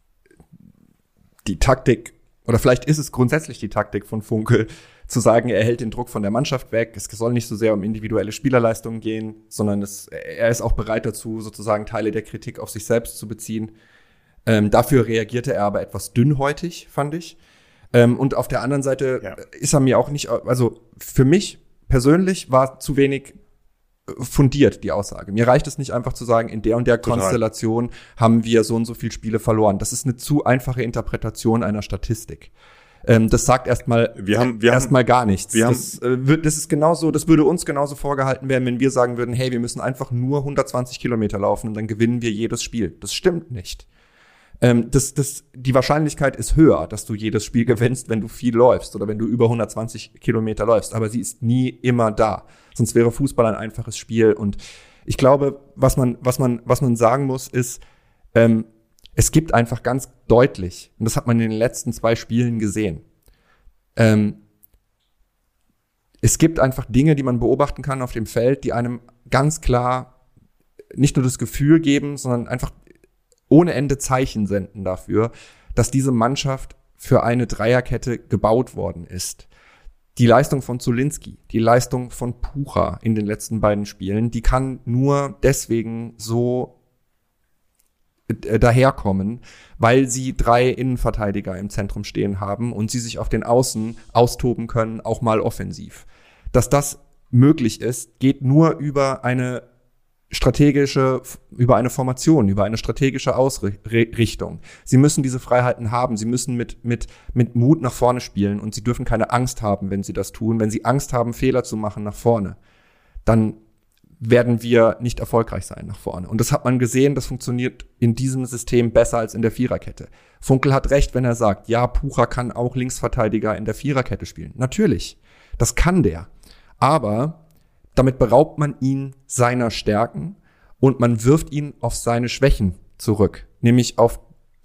Taktik, oder vielleicht ist es grundsätzlich die Taktik von Funkel, zu sagen, er hält den Druck von der Mannschaft weg. Es soll nicht so sehr um individuelle Spielerleistungen gehen, sondern er ist auch bereit dazu, sozusagen Teile der Kritik auf sich selbst zu beziehen. Dafür reagierte er aber etwas dünnhäutig, fand ich. Und auf der anderen Seite ist er mir auch nicht, also für mich persönlich war zu wenig fundiert, die Aussage. Mir reicht es nicht einfach zu sagen, in der und der Konstellation haben wir so und so viele Spiele verloren. Das ist eine zu einfache Interpretation einer Statistik. Das sagt erstmal gar nichts. Das ist genauso, das würde uns genauso vorgehalten werden, wenn wir sagen würden, hey, wir müssen einfach nur 120 Kilometer laufen und dann gewinnen wir jedes Spiel. Das stimmt nicht. Die Wahrscheinlichkeit ist höher, dass du jedes Spiel gewinnst, wenn du viel läufst oder wenn du über 120 Kilometer läufst. Aber sie ist nie immer da. Sonst wäre Fußball ein einfaches Spiel. Und ich glaube, was man sagen muss, ist, es gibt einfach ganz deutlich, und das hat man in den letzten 2 Spielen gesehen, es gibt einfach Dinge, die man beobachten kann auf dem Feld, die einem ganz klar nicht nur das Gefühl geben, sondern einfach ohne Ende Zeichen senden dafür, dass diese Mannschaft für eine Dreierkette gebaut worden ist. Die Leistung von Zulinski, die Leistung von Pucha in den letzten beiden Spielen, die kann nur deswegen so daherkommen, weil sie 3 Innenverteidiger im Zentrum stehen haben und sie sich auf den Außen austoben können, auch mal offensiv. Dass das möglich ist, geht nur über eine Formation, über eine strategische Ausrichtung. Sie müssen diese Freiheiten haben, sie müssen mit Mut nach vorne spielen und sie dürfen keine Angst haben, wenn sie das tun. Wenn sie Angst haben, Fehler zu machen nach vorne, dann werden wir nicht erfolgreich sein nach vorne. Und das hat man gesehen, das funktioniert in diesem System besser als in der Viererkette. Funkel hat recht, wenn er sagt, ja, Pucha kann auch Linksverteidiger in der Viererkette spielen. Natürlich, das kann der. Aber damit beraubt man ihn seiner Stärken und man wirft ihn auf seine Schwächen zurück. Nämlich auf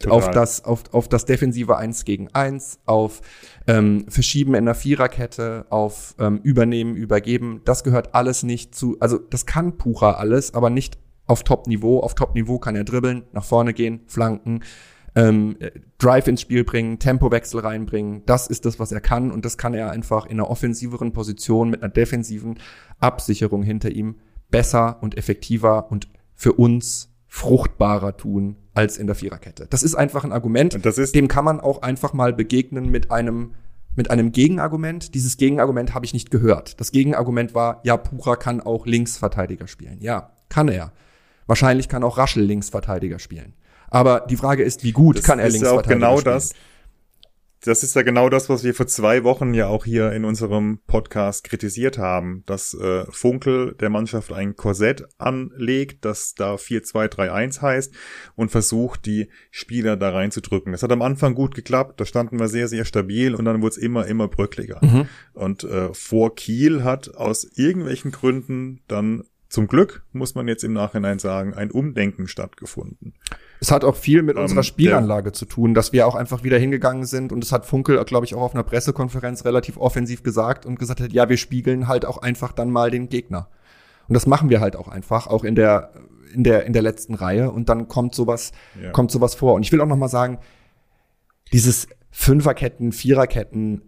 das defensive 1 gegen 1, auf Verschieben in der Viererkette, auf Übernehmen, Übergeben. Das gehört alles nicht zu, also das kann Pucha alles, aber nicht auf Top-Niveau. Auf Top-Niveau kann er dribbeln, nach vorne gehen, flanken, Drive ins Spiel bringen, Tempowechsel reinbringen. Das ist das, was er kann und das kann er einfach in einer offensiveren Position mit einer defensiven Absicherung hinter ihm besser und effektiver und für uns fruchtbarer tun als in der Viererkette. Das ist einfach ein Argument, dem kann man auch einfach mal begegnen mit einem Gegenargument. Dieses Gegenargument habe ich nicht gehört. Das Gegenargument war, ja, Pucha kann auch Linksverteidiger spielen. Ja, kann er. Wahrscheinlich kann auch Raschel Linksverteidiger spielen. Aber die Frage ist, wie gut kann er Linksverteidiger spielen? Das ist ja genau das, was wir vor 2 Wochen ja auch hier in unserem Podcast kritisiert haben, dass Funkel der Mannschaft ein Korsett anlegt, das da 4-2-3-1 heißt und versucht, die Spieler da reinzudrücken. Das hat am Anfang gut geklappt, da standen wir sehr, sehr stabil und dann wurde es immer bröckliger. Und vor Kiel hat aus irgendwelchen Gründen dann zum Glück, muss man jetzt im Nachhinein sagen, ein Umdenken stattgefunden. Es hat auch viel mit unserer Spielanlage zu tun, dass wir auch einfach wieder hingegangen sind und das hat Funkel, glaube ich, auch auf einer Pressekonferenz relativ offensiv gesagt und gesagt hat, ja, wir spiegeln halt auch einfach dann mal den Gegner. Und das machen wir halt auch einfach, auch in der letzten Reihe und dann kommt sowas vor. Und ich will auch noch mal sagen, dieses Fünferketten, Viererketten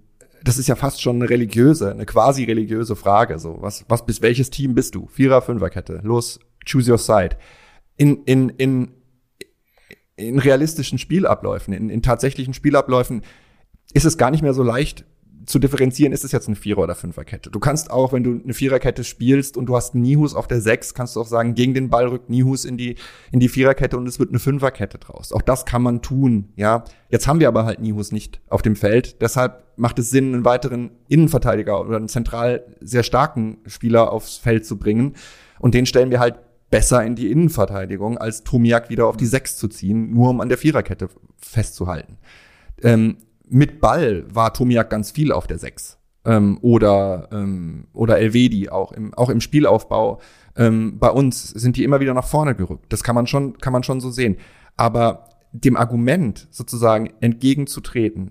das ist ja fast schon eine quasi religiöse Frage. So, bis welches Team bist du? Vierer-, Fünferkette. Los, choose your side. In realistischen Spielabläufen, in tatsächlichen Spielabläufen ist es gar nicht mehr so leicht zu differenzieren, ist es jetzt eine Vierer- oder Fünferkette. Du kannst auch, wenn du eine Viererkette spielst und du hast Nihus auf der 6, kannst du auch sagen, gegen den Ball rückt Nihus in die Viererkette und es wird eine Fünferkette draus. Auch das kann man tun, ja. Jetzt haben wir aber halt Nihus nicht auf dem Feld. Deshalb macht es Sinn, einen weiteren Innenverteidiger oder einen zentral sehr starken Spieler aufs Feld zu bringen. Und den stellen wir halt besser in die Innenverteidigung, als Tomiak wieder auf die 6 zu ziehen, nur um an der Viererkette festzuhalten. Mit Ball war Tomiak ganz viel auf der 6. Oder Elvedi auch im Spielaufbau. Bei uns sind die immer wieder nach vorne gerückt. Das kann man schon so sehen. Aber dem Argument sozusagen entgegenzutreten,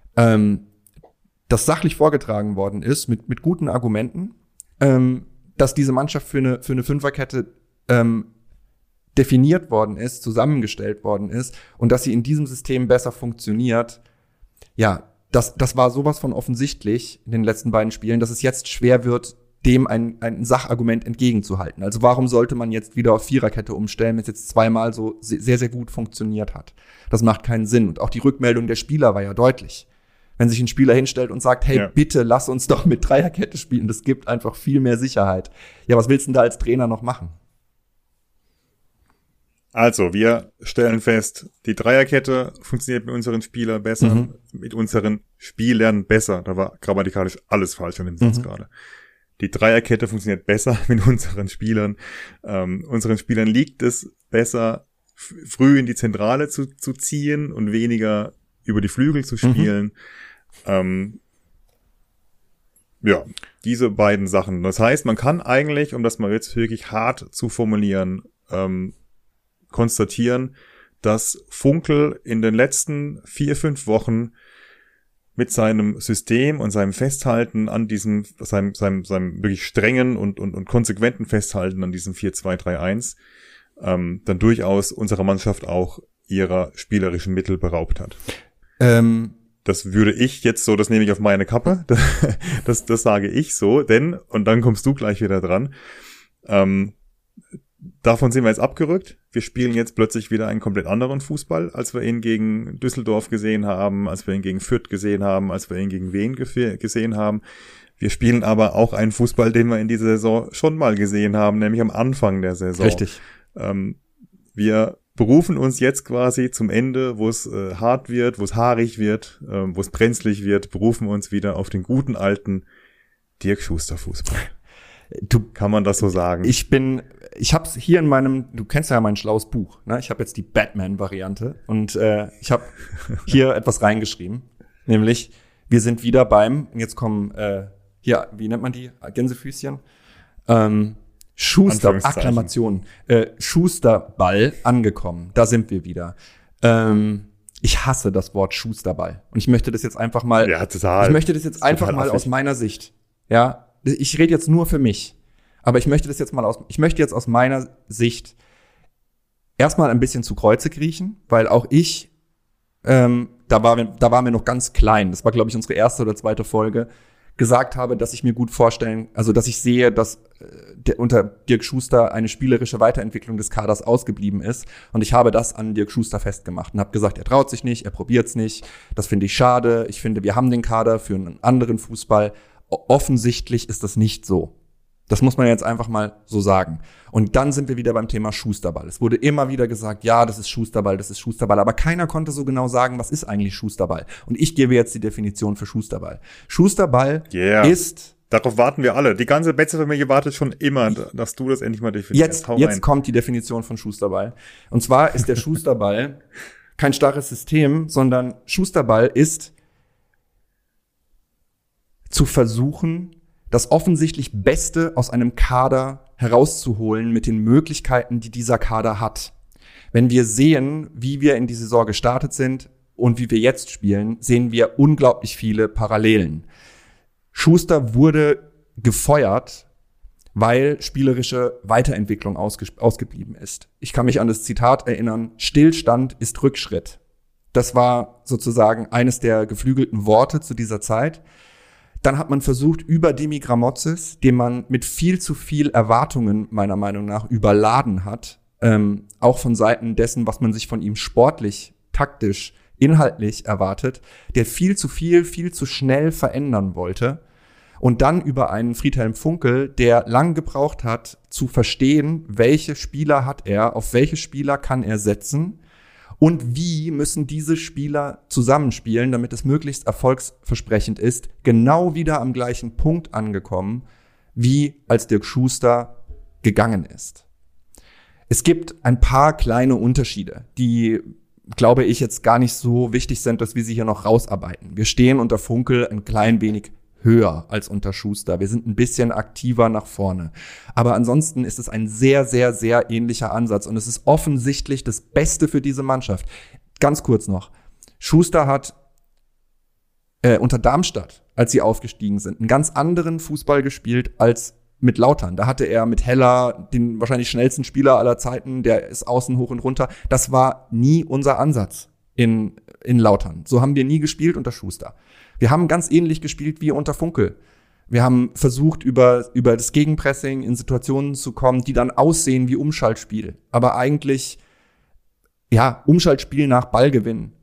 das sachlich vorgetragen worden ist, mit guten Argumenten, dass diese Mannschaft für eine Fünferkette definiert worden ist, zusammengestellt worden ist und dass sie in diesem System besser funktioniert, ja, das war sowas von offensichtlich in den letzten beiden Spielen, dass es jetzt schwer wird, dem ein Sachargument entgegenzuhalten. Also warum sollte man jetzt wieder auf Viererkette umstellen, wenn es jetzt zweimal so sehr, sehr gut funktioniert hat? Das macht keinen Sinn. Und auch die Rückmeldung der Spieler war ja deutlich. Wenn sich ein Spieler hinstellt und sagt, hey, bitte lass uns doch mit Dreierkette spielen, das gibt einfach viel mehr Sicherheit. Ja, was willst du denn da als Trainer noch machen? Also, wir stellen fest, die Dreierkette funktioniert mit unseren Spielern besser, mit unseren Spielern besser. Da war grammatikalisch alles falsch in dem Satz gerade. Die Dreierkette funktioniert besser mit unseren Spielern. Unseren Spielern liegt es besser, früh in die Zentrale zu ziehen und weniger über die Flügel zu spielen. Ja, diese beiden Sachen. Das heißt, man kann eigentlich, um das mal jetzt wirklich hart zu formulieren, konstatieren, dass Funkel in den letzten 4-5 Wochen mit seinem System und seinem Festhalten an diesem, seinem wirklich strengen und konsequenten Festhalten an diesem 4-2-3-1, dann durchaus unserer Mannschaft auch ihrer spielerischen Mittel beraubt hat. Das würde ich jetzt so, das nehme ich auf meine Kappe, das sage ich so, denn, und dann kommst du gleich wieder dran, davon sind wir jetzt abgerückt. Wir spielen jetzt plötzlich wieder einen komplett anderen Fußball, als wir ihn gegen Düsseldorf gesehen haben, als wir ihn gegen Fürth gesehen haben, als wir ihn gegen Wien gesehen haben. Wir spielen aber auch einen Fußball, den wir in dieser Saison schon mal gesehen haben, nämlich am Anfang der Saison. Richtig. Wir berufen uns jetzt quasi zum Ende, wo es hart wird, wo es haarig wird, wo es brenzlig wird, berufen uns wieder auf den guten alten Dirk Schuster Fußball. Kann man das so sagen? Ich hab's hier in du kennst ja mein schlaues Buch, ne? Ich habe jetzt die Batman-Variante und ich habe hier etwas reingeschrieben, nämlich wir sind wieder und jetzt kommen hier, wie nennt man die? Gänsefüßchen? Akklamation. Schusterball angekommen. Da sind wir wieder. Ich hasse das Wort Schusterball und ich möchte das jetzt einfach mal. Ja, total. Ich möchte das jetzt einfach mal aus meiner Sicht. Ja. Ich rede jetzt nur für mich, aber ich möchte jetzt aus meiner Sicht erstmal ein bisschen zu Kreuze kriechen, weil auch ich, da waren wir noch ganz klein, das war, glaube ich, unsere erste oder zweite Folge, gesagt habe, dass ich mir gut vorstellen, also dass ich sehe, dass unter Dirk Schuster eine spielerische Weiterentwicklung des Kaders ausgeblieben ist. Und ich habe das an Dirk Schuster festgemacht und habe gesagt, er traut sich nicht, er probiert's nicht. Das finde ich schade. Ich finde, wir haben den Kader für einen anderen Fußball. Offensichtlich ist das nicht so. Das muss man jetzt einfach mal so sagen. Und dann sind wir wieder beim Thema Schusterball. Es wurde immer wieder gesagt, ja, das ist Schusterball, aber keiner konnte so genau sagen, was ist eigentlich Schusterball. Und ich gebe jetzt die Definition für Schusterball. Schusterball ist... Darauf warten wir alle. Die ganze Betze-Familie wartet schon immer, dass du das endlich mal definierst. Jetzt kommt die Definition von Schusterball. Und zwar ist der Schusterball kein starres System, sondern Schusterball ist zu versuchen, das offensichtlich Beste aus einem Kader herauszuholen mit den Möglichkeiten, die dieser Kader hat. Wenn wir sehen, wie wir in die Saison gestartet sind und wie wir jetzt spielen, sehen wir unglaublich viele Parallelen. Schuster wurde gefeuert, weil spielerische Weiterentwicklung ausgeblieben ist. Ich kann mich an das Zitat erinnern, Stillstand ist Rückschritt. Das war sozusagen eines der geflügelten Worte zu dieser Zeit. Dann hat man versucht, über Dimi Gramotzis, den man mit viel zu viel Erwartungen meiner Meinung nach überladen hat, auch von Seiten dessen, was man sich von ihm sportlich, taktisch, inhaltlich erwartet, der viel zu schnell verändern wollte. Und dann über einen Friedhelm Funkel, der lang gebraucht hat, zu verstehen, welche Spieler hat er, auf welche Spieler kann er setzen und wie müssen diese Spieler zusammenspielen, damit es möglichst erfolgsversprechend ist, genau wieder am gleichen Punkt angekommen, wie als Dirk Schuster gegangen ist. Es gibt ein paar kleine Unterschiede, die, glaube ich, jetzt gar nicht so wichtig sind, dass wir sie hier noch rausarbeiten. Wir stehen unter Funkel ein klein wenig höher als unter Schuster. Wir sind ein bisschen aktiver nach vorne. Aber ansonsten ist es ein sehr, sehr, sehr ähnlicher Ansatz. Und es ist offensichtlich das Beste für diese Mannschaft. Ganz kurz noch. Schuster hat unter Darmstadt, als sie aufgestiegen sind, einen ganz anderen Fußball gespielt als mit Lautern. Da hatte er mit Heller den wahrscheinlich schnellsten Spieler aller Zeiten. Der ist außen hoch und runter. Das war nie unser Ansatz in Lautern. So haben wir nie gespielt unter Schuster. Wir haben ganz ähnlich gespielt wie unter Funkel. Wir haben versucht, über das Gegenpressing in Situationen zu kommen, die dann aussehen wie Umschaltspiel. Aber eigentlich, ja, Umschaltspiel nach Ballgewinn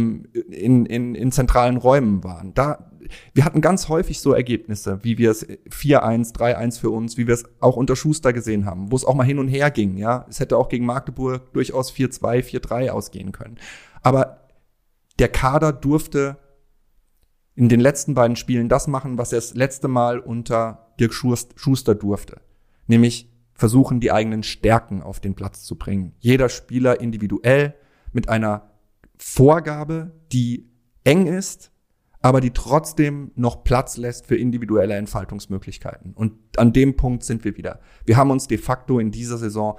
in zentralen Räumen waren. Wir hatten ganz häufig so Ergebnisse, wie wir es 4-1, 3-1 für uns, wie wir es auch unter Schuster gesehen haben, wo es auch mal hin und her ging. Ja, es hätte auch gegen Magdeburg durchaus 4-2, 4-3 ausgehen können. Aber der Kader durfte in den letzten beiden Spielen das machen, was er das letzte Mal unter Dirk Schuster durfte. Nämlich versuchen, die eigenen Stärken auf den Platz zu bringen. Jeder Spieler individuell mit einer Vorgabe, die eng ist, aber die trotzdem noch Platz lässt für individuelle Entfaltungsmöglichkeiten. Und an dem Punkt sind wir wieder. Wir haben uns de facto in dieser Saison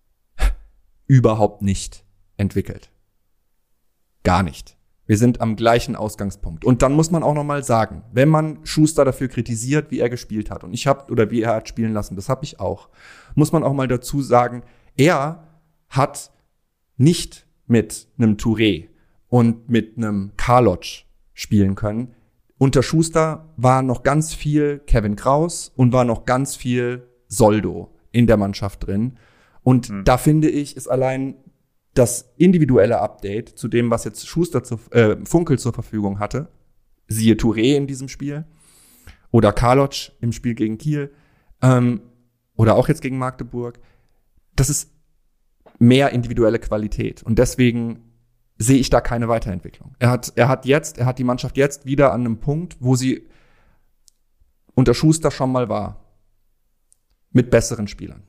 überhaupt nicht entwickelt. Gar nicht. Wir sind am gleichen Ausgangspunkt. Und dann muss man auch noch mal sagen, wenn man Schuster dafür kritisiert, wie er gespielt hat, und wie er hat spielen lassen, das habe ich auch, muss man auch mal dazu sagen, er hat nicht mit einem Touré und mit einem Karlotsch spielen können. Unter Schuster war noch ganz viel Kevin Kraus und war noch ganz viel Soldo in der Mannschaft drin. Und da finde ich, ist allein das individuelle Update zu dem, was jetzt Funkel zur Verfügung hatte, siehe Touré in diesem Spiel oder Karlotsch im Spiel gegen Kiel oder auch jetzt gegen Magdeburg, das ist mehr individuelle Qualität. Und deswegen sehe ich da keine Weiterentwicklung. Er hat die Mannschaft jetzt wieder an einem Punkt, wo sie unter Schuster schon mal war. Mit besseren Spielern.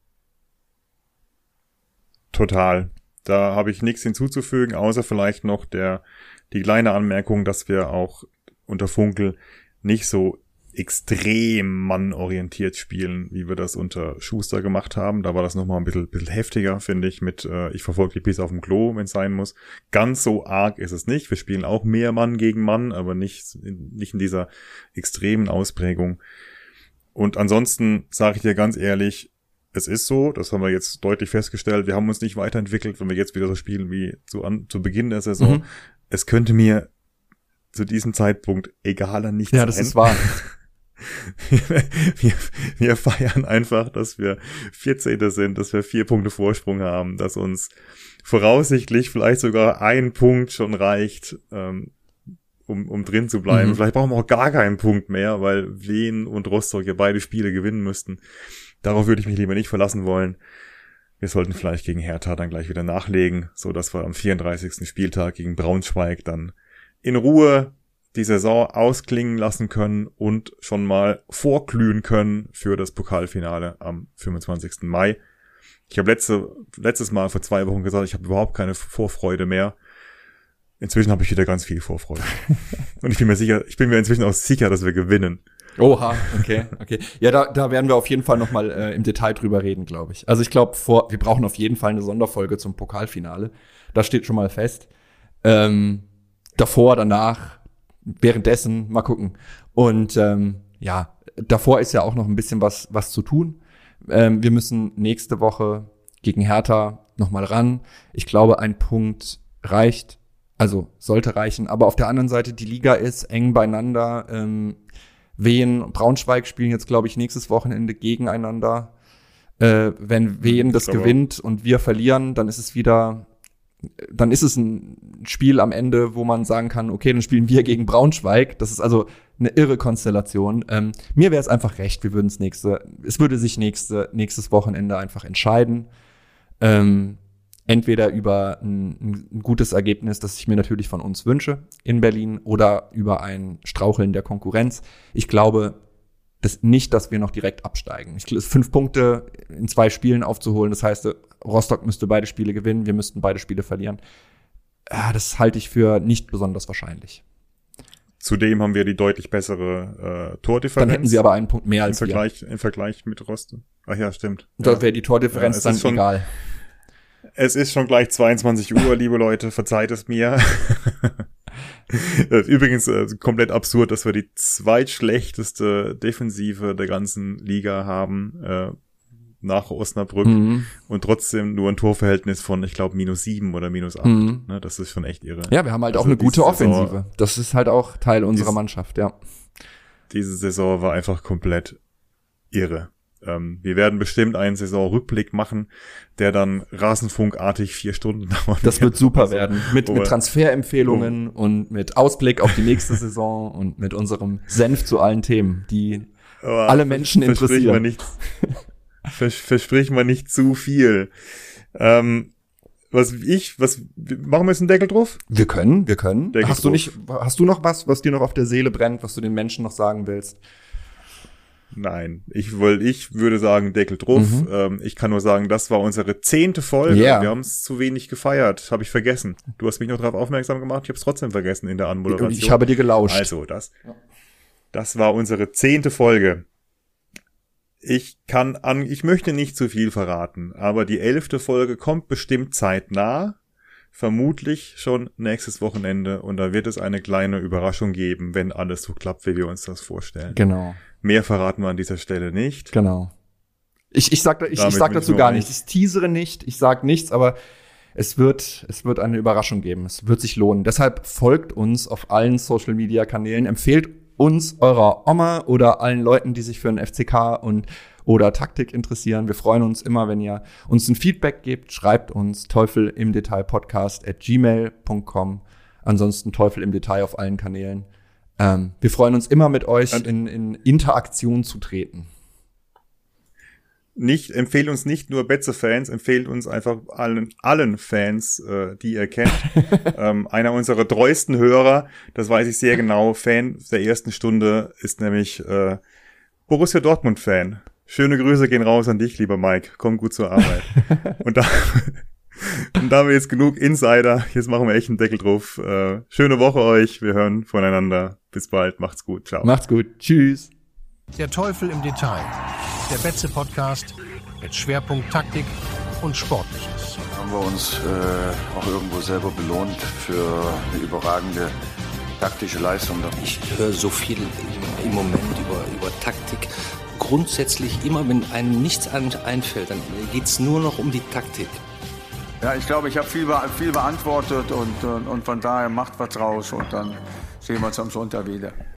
Total. Da habe ich nichts hinzuzufügen, außer vielleicht noch die kleine Anmerkung, dass wir auch unter Funkel nicht so extrem mannorientiert spielen, wie wir das unter Schuster gemacht haben. Da war das nochmal ein bisschen heftiger, finde ich, mit ich verfolge die bis auf dem Klo, wenn es sein muss. Ganz so arg ist es nicht. Wir spielen auch mehr Mann gegen Mann, aber nicht in dieser extremen Ausprägung. Und ansonsten sage ich dir ganz ehrlich, es ist so, das haben wir jetzt deutlich festgestellt, wir haben uns nicht weiterentwickelt, wenn wir jetzt wieder so spielen wie zu Beginn der Saison. Mhm. Es könnte mir zu diesem Zeitpunkt egaler nicht sein. Ja, das ist wahr. Wir feiern einfach, dass wir 14. sind, dass wir 4 Punkte Vorsprung haben, dass uns voraussichtlich vielleicht sogar ein Punkt schon reicht, um drin zu bleiben. Vielleicht brauchen wir auch gar keinen Punkt mehr, weil Wien und Rostock ja beide Spiele gewinnen müssten. Darauf würde ich mich lieber nicht verlassen wollen. Wir sollten vielleicht gegen Hertha dann gleich wieder nachlegen, so dass wir am 34. Spieltag gegen Braunschweig dann in Ruhe die Saison ausklingen lassen können und schon mal vorglühen können für das Pokalfinale am 25. Mai. Ich habe letztes Mal vor 2 Wochen gesagt, ich habe überhaupt keine Vorfreude mehr. Inzwischen habe ich wieder ganz viel Vorfreude. Und ich bin mir inzwischen auch sicher, dass wir gewinnen. Oha, okay. Ja, da werden wir auf jeden Fall noch mal im Detail drüber reden, glaube ich. Also ich glaube, wir brauchen auf jeden Fall eine Sonderfolge zum Pokalfinale. Das steht schon mal fest. Davor, danach, währenddessen, mal gucken. Und davor ist ja auch noch ein bisschen was zu tun. Wir müssen nächste Woche gegen Hertha noch mal ran. Ich glaube, ein Punkt reicht, also sollte reichen. Aber auf der anderen Seite, die Liga ist eng beieinander. Wien, Braunschweig spielen jetzt, glaube ich, nächstes Wochenende gegeneinander. Wenn Wien das gewinnt und wir verlieren, dann ist es ein Spiel am Ende, wo man sagen kann, okay, dann spielen wir gegen Braunschweig. Das ist also eine irre Konstellation. Mir wäre es einfach recht, es würde sich nächstes Wochenende einfach entscheiden. Entweder über ein gutes Ergebnis, das ich mir natürlich von uns wünsche in Berlin, oder über ein Straucheln der Konkurrenz. Ich glaube dass wir noch direkt absteigen. 5 Punkte in 2 Spielen aufzuholen, das heißt, Rostock müsste beide Spiele gewinnen, wir müssten beide Spiele verlieren. Das halte ich für nicht besonders wahrscheinlich. Zudem haben wir die deutlich bessere Tordifferenz. Dann hätten sie aber einen Punkt mehr als wir. Im Vergleich mit Rostock. Ach ja, stimmt. Da wäre die Tordifferenz dann egal. Es ist schon gleich 22 Uhr, liebe Leute, verzeiht es mir. Übrigens komplett absurd, dass wir die zweitschlechteste Defensive der ganzen Liga haben, nach Osnabrück, und trotzdem nur ein Torverhältnis von, ich glaube, -7 oder -8. Ne, das ist schon echt irre. Ja, wir haben halt auch eine gute Offensive. Das ist halt auch Teil unserer Mannschaft, ja. Diese Saison war einfach komplett irre. Wir werden bestimmt einen Saisonrückblick machen, der dann rasenfunkartig 4 Stunden dauert. Das wird super werden. Mit Transferempfehlungen und mit Ausblick auf die nächste Saison und mit unserem Senf zu allen Themen, die alle Menschen interessieren. Versprich mal nicht zu viel. Machen wir jetzt einen Deckel drauf? Wir können. Hast du noch was dir noch auf der Seele brennt, was du den Menschen noch sagen willst? Nein, ich würde sagen Deckel drauf. Ich kann nur sagen, das war unsere 10. Folge. Yeah. Wir haben es zu wenig gefeiert, habe ich vergessen. Du hast mich noch darauf aufmerksam gemacht, ich habe es trotzdem vergessen in der Anmoderation. Ich habe dir gelauscht. Also, das war unsere 10. Folge. Ich möchte nicht zu viel verraten, aber die 11. Folge kommt bestimmt zeitnah. Vermutlich schon nächstes Wochenende, und da wird es eine kleine Überraschung geben, wenn alles so klappt, wie wir uns das vorstellen. Genau. Mehr verraten wir an dieser Stelle nicht. Genau. Ich sag dazu gar nichts. Ich teasere nicht, ich sag nichts, aber es wird eine Überraschung geben. Es wird sich lohnen. Deshalb folgt uns auf allen Social-Media-Kanälen, empfehlt uns eurer Oma oder allen Leuten, die sich für den FCK oder Taktik interessieren. Wir freuen uns immer, wenn ihr uns ein Feedback gebt. Schreibt uns teufelimdetail@gmail.com. Ansonsten Teufel im Detail auf allen Kanälen. Wir freuen uns immer, mit euch in Interaktion zu treten. Empfehlt uns nicht nur Betze-Fans, empfehlt uns einfach allen Fans, die ihr kennt. Einer unserer treuesten Hörer, das weiß ich sehr genau, Fan der ersten Stunde, ist nämlich Borussia Dortmund-Fan. Schöne Grüße gehen raus an dich, lieber Mike. Komm gut zur Arbeit. Und da haben wir jetzt genug Insider. Jetzt machen wir echt einen Deckel drauf. Schöne Woche euch. Wir hören voneinander. Bis bald. Macht's gut. Ciao. Macht's gut. Tschüss. Der Teufel im Detail. Der Betze-Podcast mit Schwerpunkt Taktik und Sportliches. Haben wir uns auch irgendwo selber belohnt für eine überragende taktische Leistung. Ich höre so viel im Moment über Taktik. Grundsätzlich immer, wenn einem nichts einfällt, dann geht's nur noch um die Taktik. Ja, ich glaube, ich habe viel beantwortet und von daher macht was draus und dann sehen wir uns am Sonntag wieder.